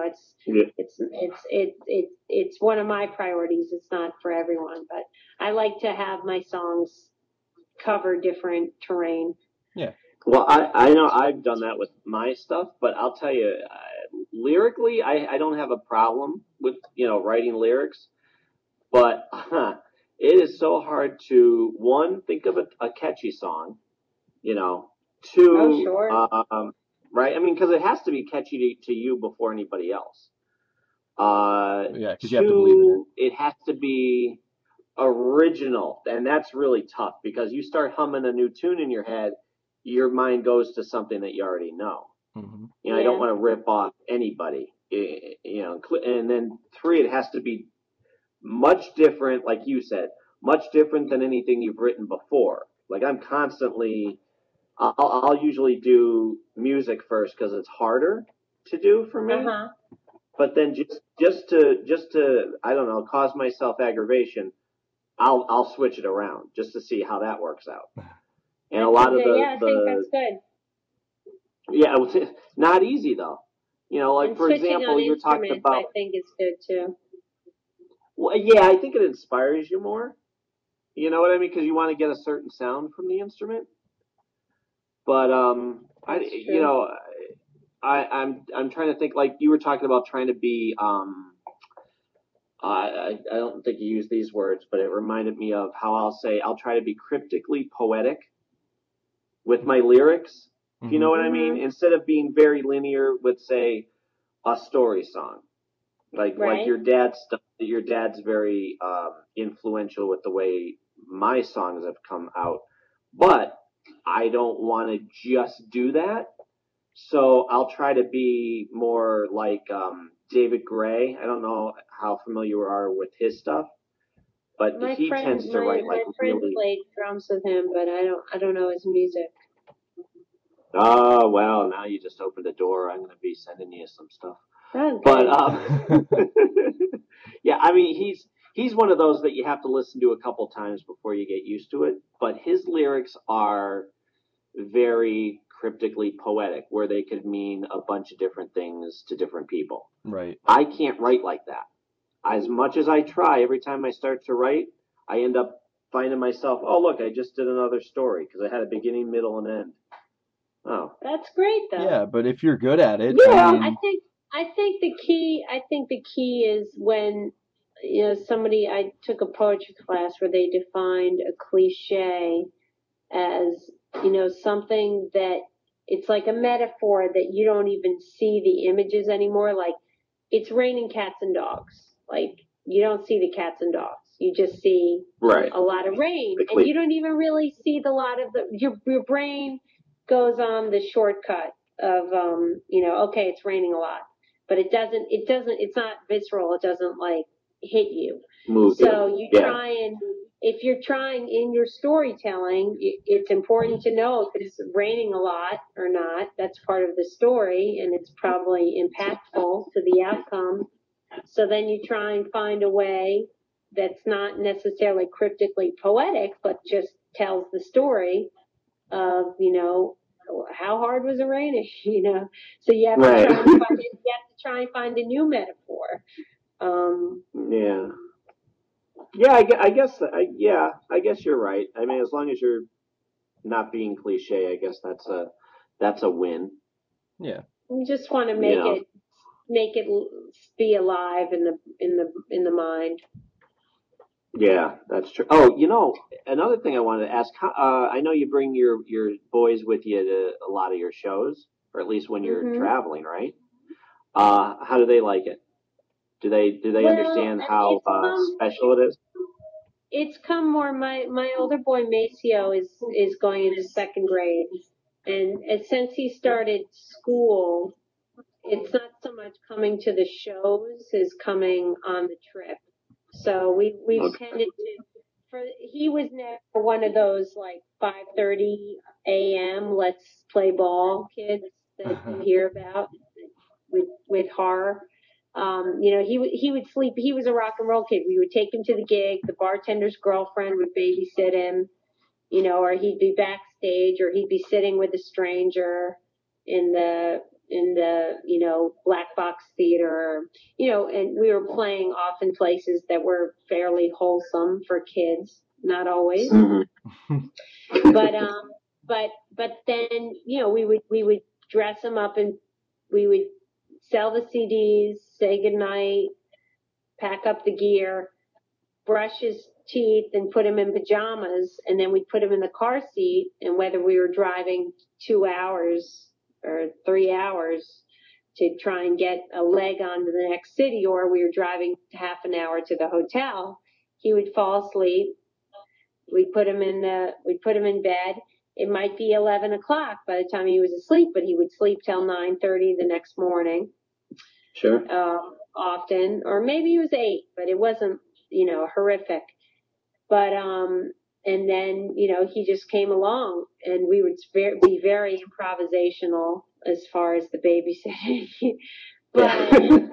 it's one of my priorities. It's not for everyone, but I like to have my songs cover different terrain. Yeah. Well, I know I've done that with my stuff, but I'll tell you, lyrically, I don't have a problem with writing lyrics. But it is so hard to, one, think of a catchy song, two, Oh, sure. right? I mean, because it has to be catchy to you before anybody else. Yeah, because you have to believe in it has to be original, and that's really tough because you start humming a new tune in your head, your mind goes to something that you already know. I don't want to rip off anybody, and then three, it has to be much different, like you said, much different than anything you've written before. Like I'm constantly, I'll usually do music first because it's harder to do for me. But then just to I don't know, cause myself aggravation, I'll switch it around just to see how that works out. And a lot of I think that's good. Yeah, it's not easy though. Like and for example, you're talking about. I think it's good too. Well, yeah, I think it inspires you more. You know what I mean? Because you want to get a certain sound from the instrument. But I'm trying to think. Like you were talking about trying to be. I don't think you use these words, but it reminded me of how I'll try to be cryptically poetic with my lyrics. If you know what I mean? Instead of being very linear with, say, a story song. Like your dad's stuff. Your dad's very influential with the way my songs have come out, but I don't want to just do that. So I'll try to be more like David Gray. I don't know how familiar you are with his stuff, but he tends to write like my friend really. played drums with him, but I don't know his music. Oh well, now you just opened the door. I'm going to be sending you some stuff. Oh, but yeah, I mean he's one of those that you have to listen to a couple times before you get used to it. But his lyrics are very cryptically poetic, where they could mean a bunch of different things to different people. Right. I can't write like that. As much as I try, every time I start to write, I end up finding myself, oh look, I just did another story because I had a beginning, middle, and end. Oh, that's great though. Yeah, but if you're good at it, yeah, I think the key is when I took a poetry class where they defined a cliche as something that it's like a metaphor that you don't even see the images anymore. Like it's raining cats and dogs. Like you don't see the cats and dogs. You just see a lot of rain, and you don't even really see the lot of your brain goes on the shortcut of okay, it's raining a lot, but it's not visceral. It doesn't like hit you. So you try and if you're trying in your storytelling, it's important to know if it's raining a lot or not. That's part of the story, and it's probably impactful to the outcome. So then you try and find a way that's not necessarily cryptically poetic, but just tells the story of how hard was it raining. So you have to try and find a new metaphor. I guess you're right. I mean, as long as you're not being cliche, I guess that's a win. Yeah. You just want to make it be alive in the mind. Yeah, that's true. Oh, another thing I wanted to ask. I know you bring your boys with you to a lot of your shows, or at least when you're Hmm. traveling, right? How do they like it? Do they Well, understand how it's come special it is? it's come more. My older boy Maceo is going into second grade, and since he started school, it's not so much coming to the shows as coming on the trip. So we've Okay. tended to. He was never one of those like 5:30 a.m. let's play ball kids that you hear about with horror. He would sleep. He was a rock and roll kid. We would take him to the gig. The bartender's girlfriend would babysit him, or he'd be backstage, or he'd be sitting with a stranger in the black box theater, and we were playing often places that were fairly wholesome for kids, not always. Mm-hmm. But but then we would dress him up, and we would sell the CDs, say goodnight, pack up the gear, brush his teeth, and put him in pajamas, and then we'd put him in the car seat, and whether we were driving 2 hours or 3 hours to try and get a leg onto the next city, or we were driving half an hour to the hotel, he would fall asleep. We'd put him in bed. It might be 11 o'clock by the time he was asleep, but he would sleep till 9:30 the next morning. Sure. Often, or maybe it was 8, but it wasn't, horrific. But and then he just came along, and we would be very improvisational as far as the babysitting. But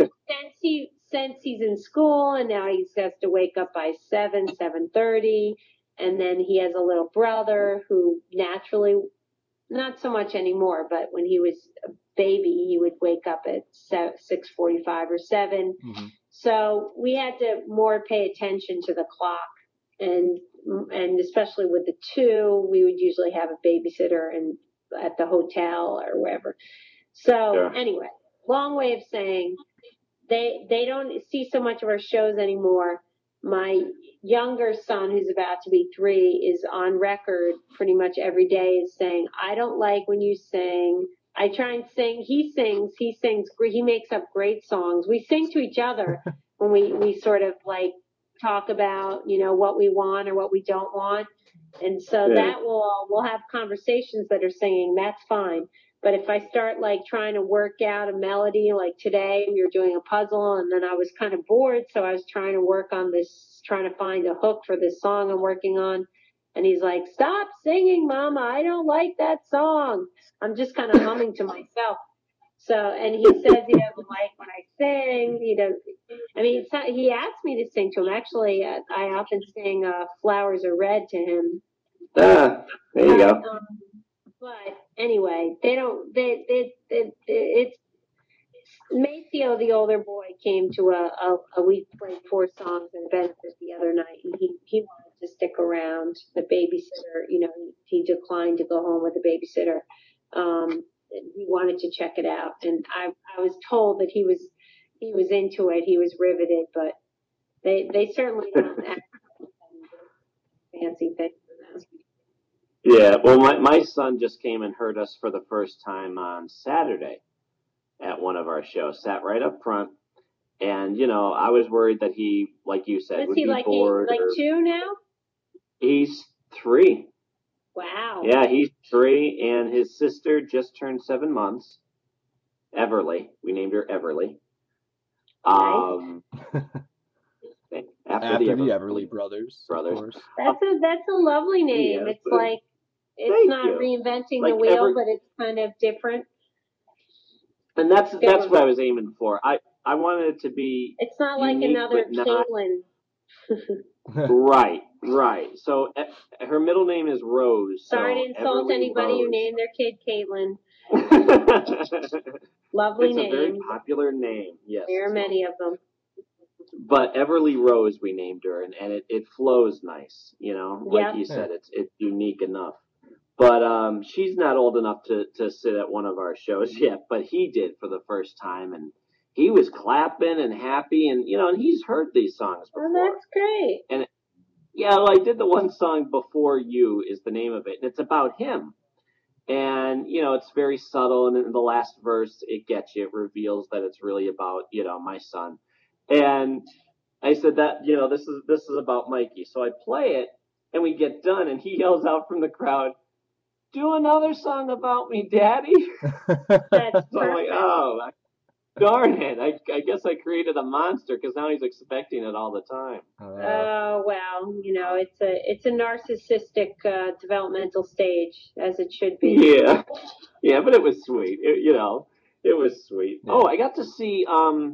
since he's in school, and now he has to wake up by 7:30, and then he has a little brother who naturally, not so much anymore, but when he was a baby, he would wake up at 6:45 or 7. Mm-hmm. So we had to more pay attention to the clock, and especially with the two, we would usually have a babysitter at the hotel or wherever. So Sure. anyway, long way of saying they don't see so much of our shows anymore. My younger son, who's about to be 3, is on record pretty much every day is saying, I don't like when you sing. I try and sing. He sings. He makes up great songs. We sing to each other when we sort of like talk about, what we want or what we don't want. And so Yeah. that we'll have conversations that are singing. That's fine. But if I start like trying to work out a melody, like today we were doing a puzzle, and then I was kind of bored, so I was trying to work on this, trying to find a hook for this song I'm working on. And he's like, "Stop singing, Mama. I don't like that song." I'm just kind of humming to myself. So, and he says he doesn't like when I sing. He does. I mean, he asked me to sing to him. Actually, I often sing "Flowers Are Red" to him. There you go. But anyway, they don't. It's Maceo, the older boy, came to we played 4 songs in a benefit the other night, and he wanted to stick around. The babysitter, he declined to go home with the babysitter. He wanted to check it out, and I was told that he was into it. He was riveted, but they certainly don't act fancy things for them. Yeah. Well, my son just came and heard us for the first time on Saturday at one of our shows. Sat right up front, and I was worried that he, like you said, Is would he be like bored. 2 now? He's 3. Wow. Yeah, he's 3, and his sister just turned 7 months. Everly, we named her Everly. After the Everly brothers, of course. That's a lovely name. Yes, it's like it's not you. reinventing Like the wheel, but it's kind of different. And that's what I was aiming for. I wanted it to be. It's not like unique, another but not- Caitlin. Right. So her middle name is Rose. Sorry so to insult Everly anybody Rose. who named their kid Caitlin. Lovely it's name. a very popular name. Yes. There are many of them. But Everly Rose, we named her, and it flows nice. Like you said, it's unique enough. But she's not old enough to sit at one of our shows yet. But he did for the first time, and he was clapping and happy, and and he's heard these songs before. Oh, that's great. Yeah, well, I did the one song Before You is the name of it, and it's about him. And, it's very subtle, and in the last verse, it gets you, it reveals that it's really about, my son. And I said that, this is about Mikey. So I play it, and we get done, and he yells out from the crowd, "Do another song about me, Daddy." That's So I'm like, perfect. oh, darn it. I guess I created a monster because now he's expecting it all the time. Oh well, it's a narcissistic developmental stage, as it should be. Yeah. Yeah, but it was sweet. It was sweet. Yeah. Oh, I got to see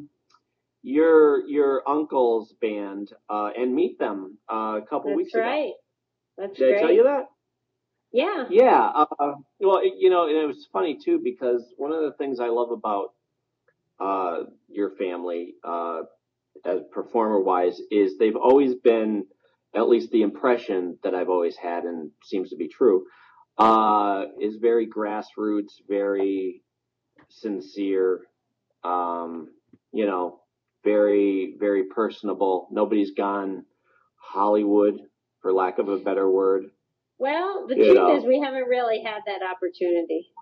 your uncle's band and meet them a couple weeks That's ago. right. That's Did great. I tell you that? Yeah. Yeah. Well, and it was funny too because one of the things I love about your family, as performer wise, is they've always been, at least the impression that I've always had, and seems to be true, is very grassroots, very sincere, you know, very, very personable. Nobody's gone Hollywood, for lack of a better word. Well, the truth is we haven't really had that opportunity.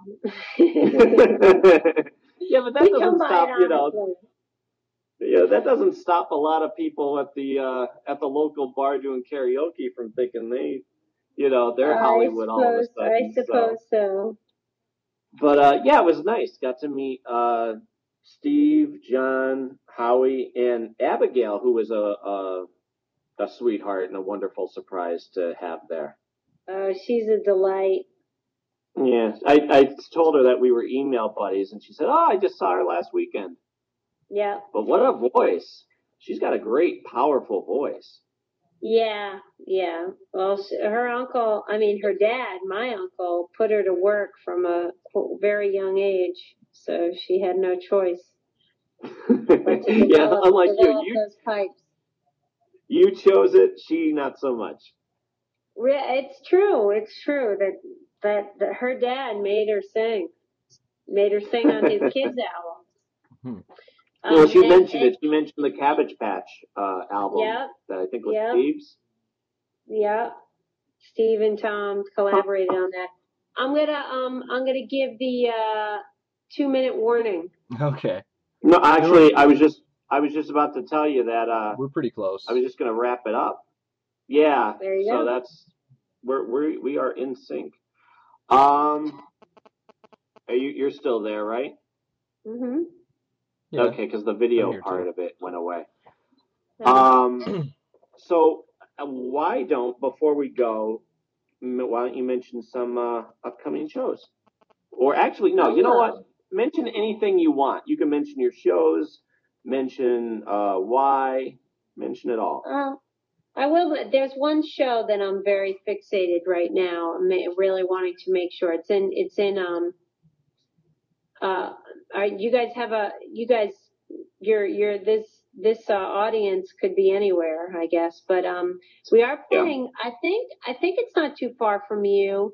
Yeah, but that We doesn't come by stop, it honestly. Yeah, that doesn't stop a lot of people at the local bar doing karaoke from thinking they're Hollywood all of a sudden. I suppose so. But yeah, it was nice. Got to meet Steve, John, Howie, and Abigail, who was a sweetheart and a wonderful surprise to have there. Oh, she's a delight. Yeah, I told her that we were email buddies, and she said, "Oh, I just saw her last weekend." Yeah. But what a voice! She's got a great, powerful voice. Yeah, yeah. Well, her dad, my uncle, put her to work from a very young age, so she had no choice but to Yeah, unlike develop you, those pipes. you chose it. She not so much. It's true. It's true that her dad made her sing on his kids' album. Well, she mentioned it. She mentioned the Cabbage Patch album that I think was Steve's. Yeah, Steve and Tom collaborated on that. I'm gonna give the 2-minute warning. Okay. No, actually, I was just about to tell you that we're pretty close. I was just gonna wrap it up. Yeah. There you go. So that's we are in sync. You're still there, right? Mm-hmm. Yeah. Okay, because the video part too. of it went away. Uh-huh. So why don't, before we go, why don't you mention some upcoming shows? Or actually, no, you know what? Mention anything you want. You can mention your shows, mention why, mention it all. I will, but there's one show that I'm very fixated right now. I'm really wanting to make sure it's in this audience could be anywhere, I guess, but we are playing. Yeah. I think it's not too far from you.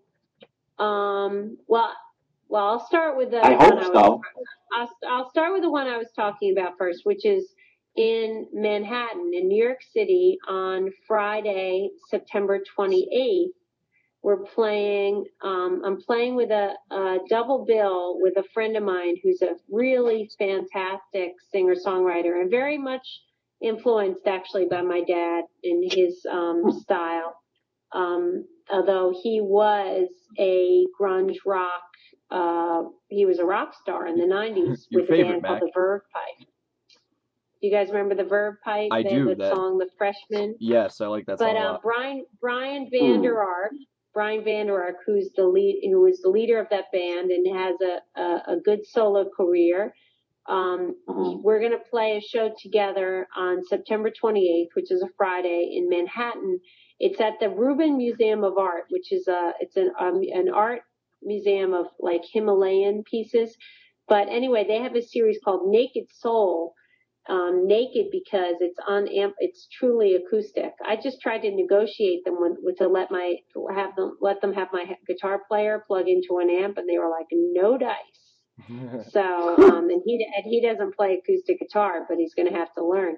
Well, I'll start with the. I hope so. I'll start with the one I was talking about first, which is in Manhattan, in New York City, on Friday, September 28th. We're playing. I'm playing with a double bill with a friend of mine who's a really fantastic singer-songwriter and very much influenced actually by my dad in his style. Although he was a grunge rock, he was a rock star in the 90s with a band called the Verve Pipe. Do you guys remember the Verve Pipe? I do. That song, The Freshman? Yes, I like that song a lot. Brian Vander Ark, who is the leader of that band and has a good solo career. We're going to play a show together on September 28th, which is a Friday in Manhattan. It's at the Rubin Museum of Art, which is an art museum of like Himalayan pieces. But anyway, they have a series called Naked Soul. Naked because it's truly acoustic. I just tried to negotiate them to let them have my guitar player plug into an amp, and they were like, no dice. So and he doesn't play acoustic guitar, but he's going to have to learn.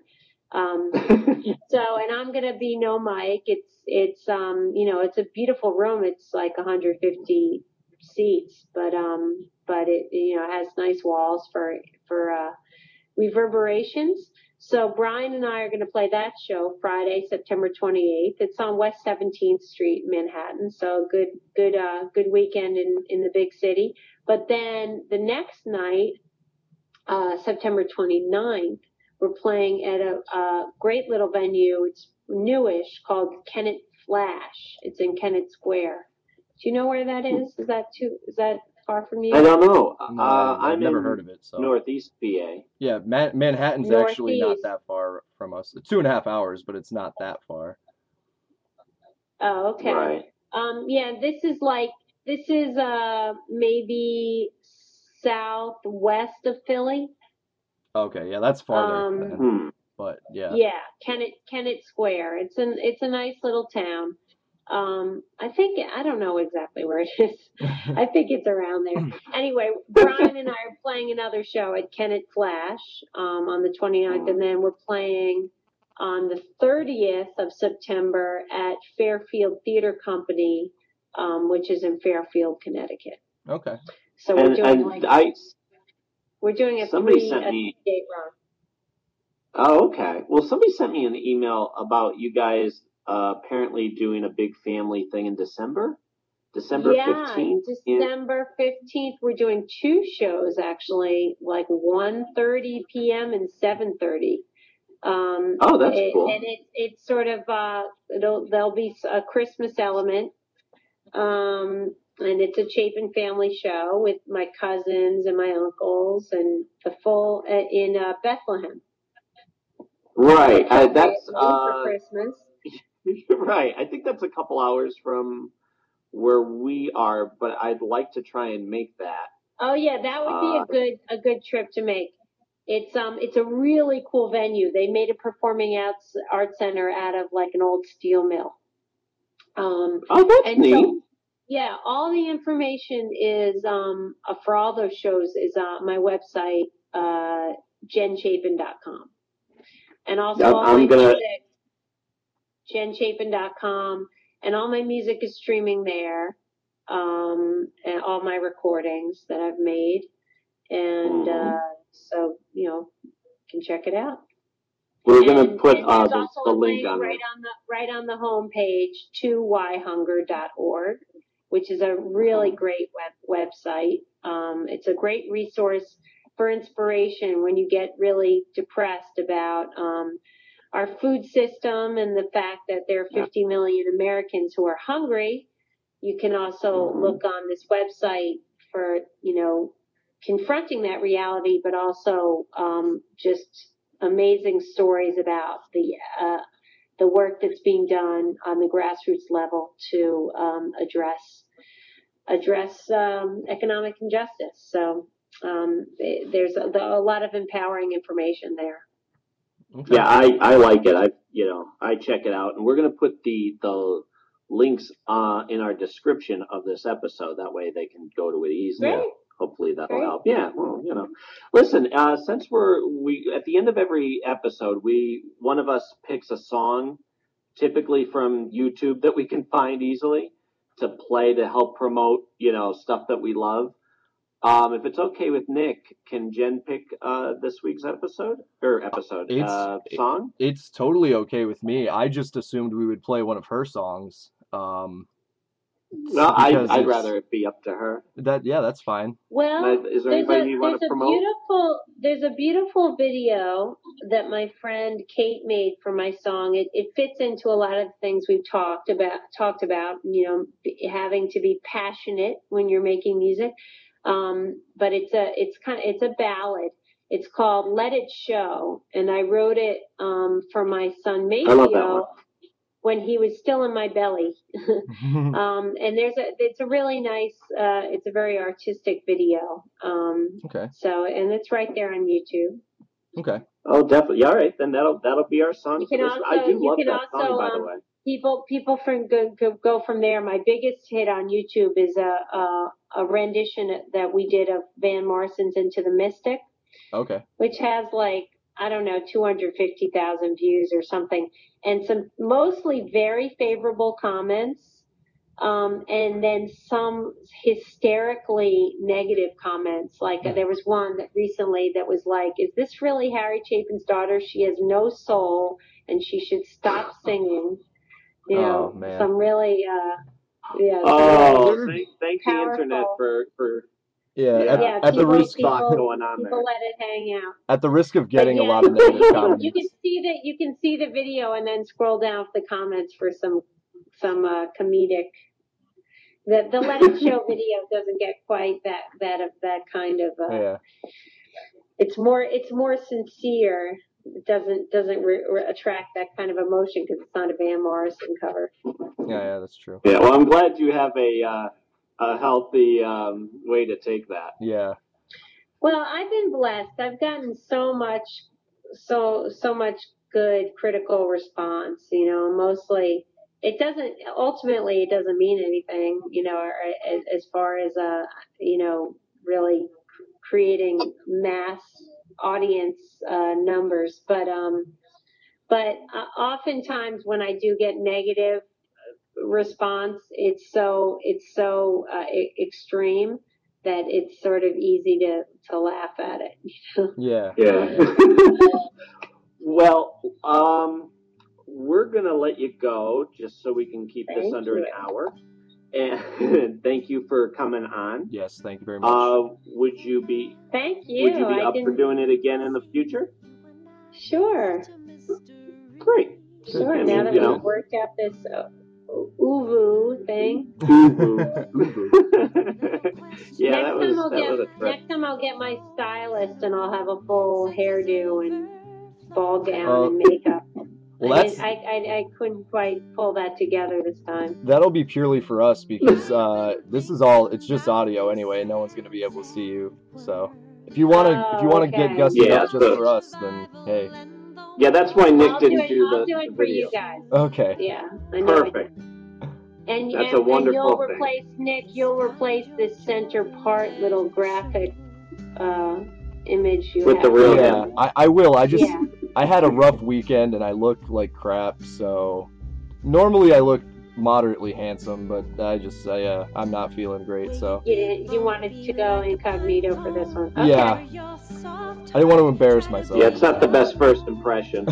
And I'm gonna be no mic. It's it's a beautiful room. It's like 150 seats, but it has nice walls for reverberations. So Brian and I are going to play that show Friday, September 28th. It's on West 17th Street, Manhattan. So good weekend in the big city. But then the next night, September 29th, we're playing at a great little venue. It's newish, called Kennett Flash. It's in Kennett Square. Do you know where that is? Is that far from you? I don't know. No, I've I'm never in heard of it. So Northeast PA. yeah, Manhattan's actually not Northeast. that far from us. It's 2.5 hours, but it's not that far. Oh, okay. Right. Yeah, this is maybe southwest of Philly. Okay, yeah, that's farther. But yeah. Yeah, Kennett Square. It's a nice little town. I don't know exactly where it is. I think it's around there. Anyway, Brian and I are playing another show at Kennett Flash on the 29th, and then we're playing on the 30th of September at Fairfield Theater Company, which is in Fairfield, Connecticut. Okay. So we're doing a somebody sent me date run. Oh, okay. Well, somebody sent me an email about you guys apparently doing a big family thing in December. December 15th. December 15th. We're doing two shows actually, like 1:30 p.m. and 7:30. Oh, that's cool. And it's sort of there'll be a Christmas element. And it's a Chapin family show with my cousins and my uncles and the full in Bethlehem. Right. That's for Christmas. Right. I think that's a couple hours from where we are, but I'd like to try and make that. Oh yeah, that would be a good trip to make. It's a really cool venue. They made a performing arts center out of like an old steel mill. Oh, that's neat. So, yeah, all the information is for all those shows is on my website, jenchapin.com. And also all my music, jenchapin.com, and all my music is streaming there, and all my recordings that I've made, and so you can check it out. We're going to put the link on right on the home page to whyhunger.org, which is a really great website. It's a great resource for inspiration when you get really depressed about our food system and the fact that there are 50 million Americans who are hungry. You can also look on this website for, confronting that reality, but also just amazing stories about the work that's being done on the grassroots level to address economic injustice. So there's a lot of empowering information there. Okay. Yeah, I like it. I check it out, and we're going to put the links in our description of this episode. That way they can go to it easily. Great. Hopefully that'll help. Yeah, well, listen. Since we at the end of every episode, one of us picks a song, typically from YouTube that we can find easily, to play to help promote stuff that we love. If it's okay with Nick, can Jen pick this week's song? It's totally okay with me. I just assumed we would play one of her songs. Well, I'd rather it be up to her. That's fine. Well, is there anybody you want to promote? There's a beautiful video that my friend Kate made for my song. It fits into a lot of things we've talked about. Having to be passionate when you're making music. But it's a ballad. It's called "Let It Show," and I wrote it for my son Maceo when he was still in my belly. And it's a really nice, it's a very artistic video. Okay. So, and it's right there on YouTube. Okay. Oh, definitely. All right, then that'll be our song. I do love that song, by the way. People go from there. My biggest hit on YouTube is a rendition that we did of Van Morrison's "Into the Mystic." Okay. Which has like I don't know, 250,000 views or something, and some mostly very favorable comments, and then some hysterically negative comments. Like there was one that recently that was like, "Is this really Harry Chapin's daughter? She has no soul, and she should stop singing." You know, man. some really, yeah. Oh, really thank the internet for Yeah, at the people, risk people, going on people there. let it hang out. at the risk of getting But a lot of negative comments. You can see the video and then scroll down the comments for some comedic. The Let It Show video doesn't get quite that kind of. Yeah. It's more sincere. It doesn't attract that kind of emotion because it's not a Van Morrison cover. Yeah, that's true. Yeah, well, I'm glad you have a healthy way to take that. Yeah. Well, I've been blessed. I've gotten so much good critical response. You know, mostly it doesn't mean anything. You know, or as far as you know, really creating mass audience numbers, but oftentimes when I do get negative response, it's so extreme that it's sort of easy to laugh at it. Yeah. Well, we're gonna let you go just so we can keep this under an hour. And thank you for coming on. Yes, thank you very much. Would you be Thank you. Would you be up for doing it again in the future? Sure. Great. Sure. Now that we've worked out this uvu thing. Yeah, next time I'll get my stylist and I'll have a full hairdo and ball gown and makeup. Well, I couldn't quite pull that together this time. That'll be purely for us because this is it's just audio anyway. No one's gonna be able to see you. So if you wanna get Gusty up just for us, then hey. Yeah, that's why Nick didn't I'll do it for you guys. Okay. Yeah, I know. Perfect. And a wonderful you'll replace Nick. You'll replace this center part little graphic image you with have. the real. Yeah, I will. I had a rough weekend and I looked like crap. So normally I look moderately handsome, but I'm not feeling great. So you wanted to go incognito for this one. Okay. Yeah. I didn't want to embarrass myself. Yeah, it's not the best first impression.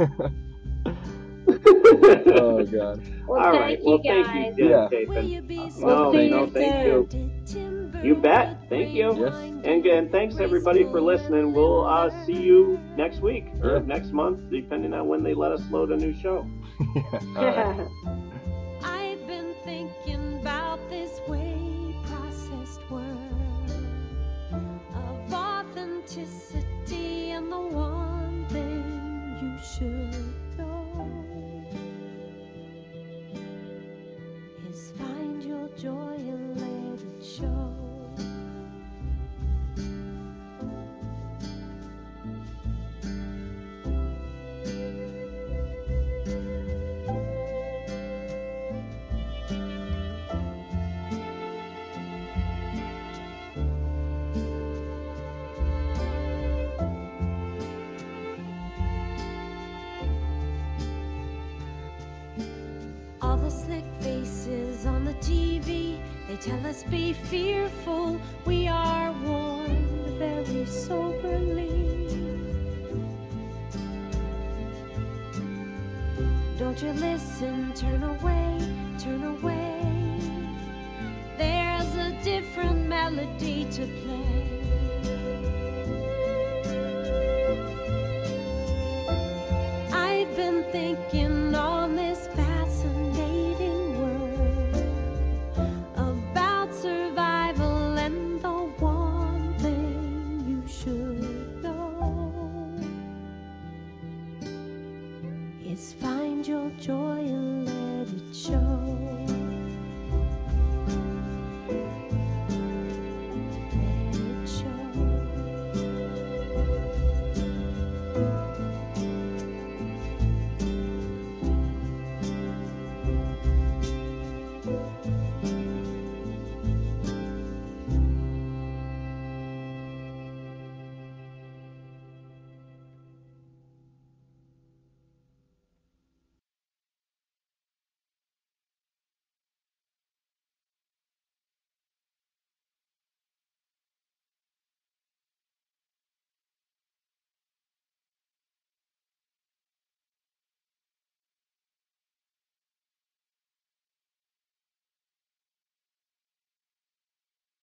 Oh God. Well, all right. Well, thank you, Yeah. Chapin. We'll see you thank soon. you. You bet. Thank you. Yes. And thanks everybody for listening. We'll see you next week or Yeah. next month, depending on when they let us load a new show. All right. I've been thinking about this way processed world of authenticity, and the one thing you should know is find your joy and let it show. All the slick faces on the TV, they tell us be fearful. We are warned very soberly. Don't you listen, turn away, turn away. There's a different melody to play. I've been thinking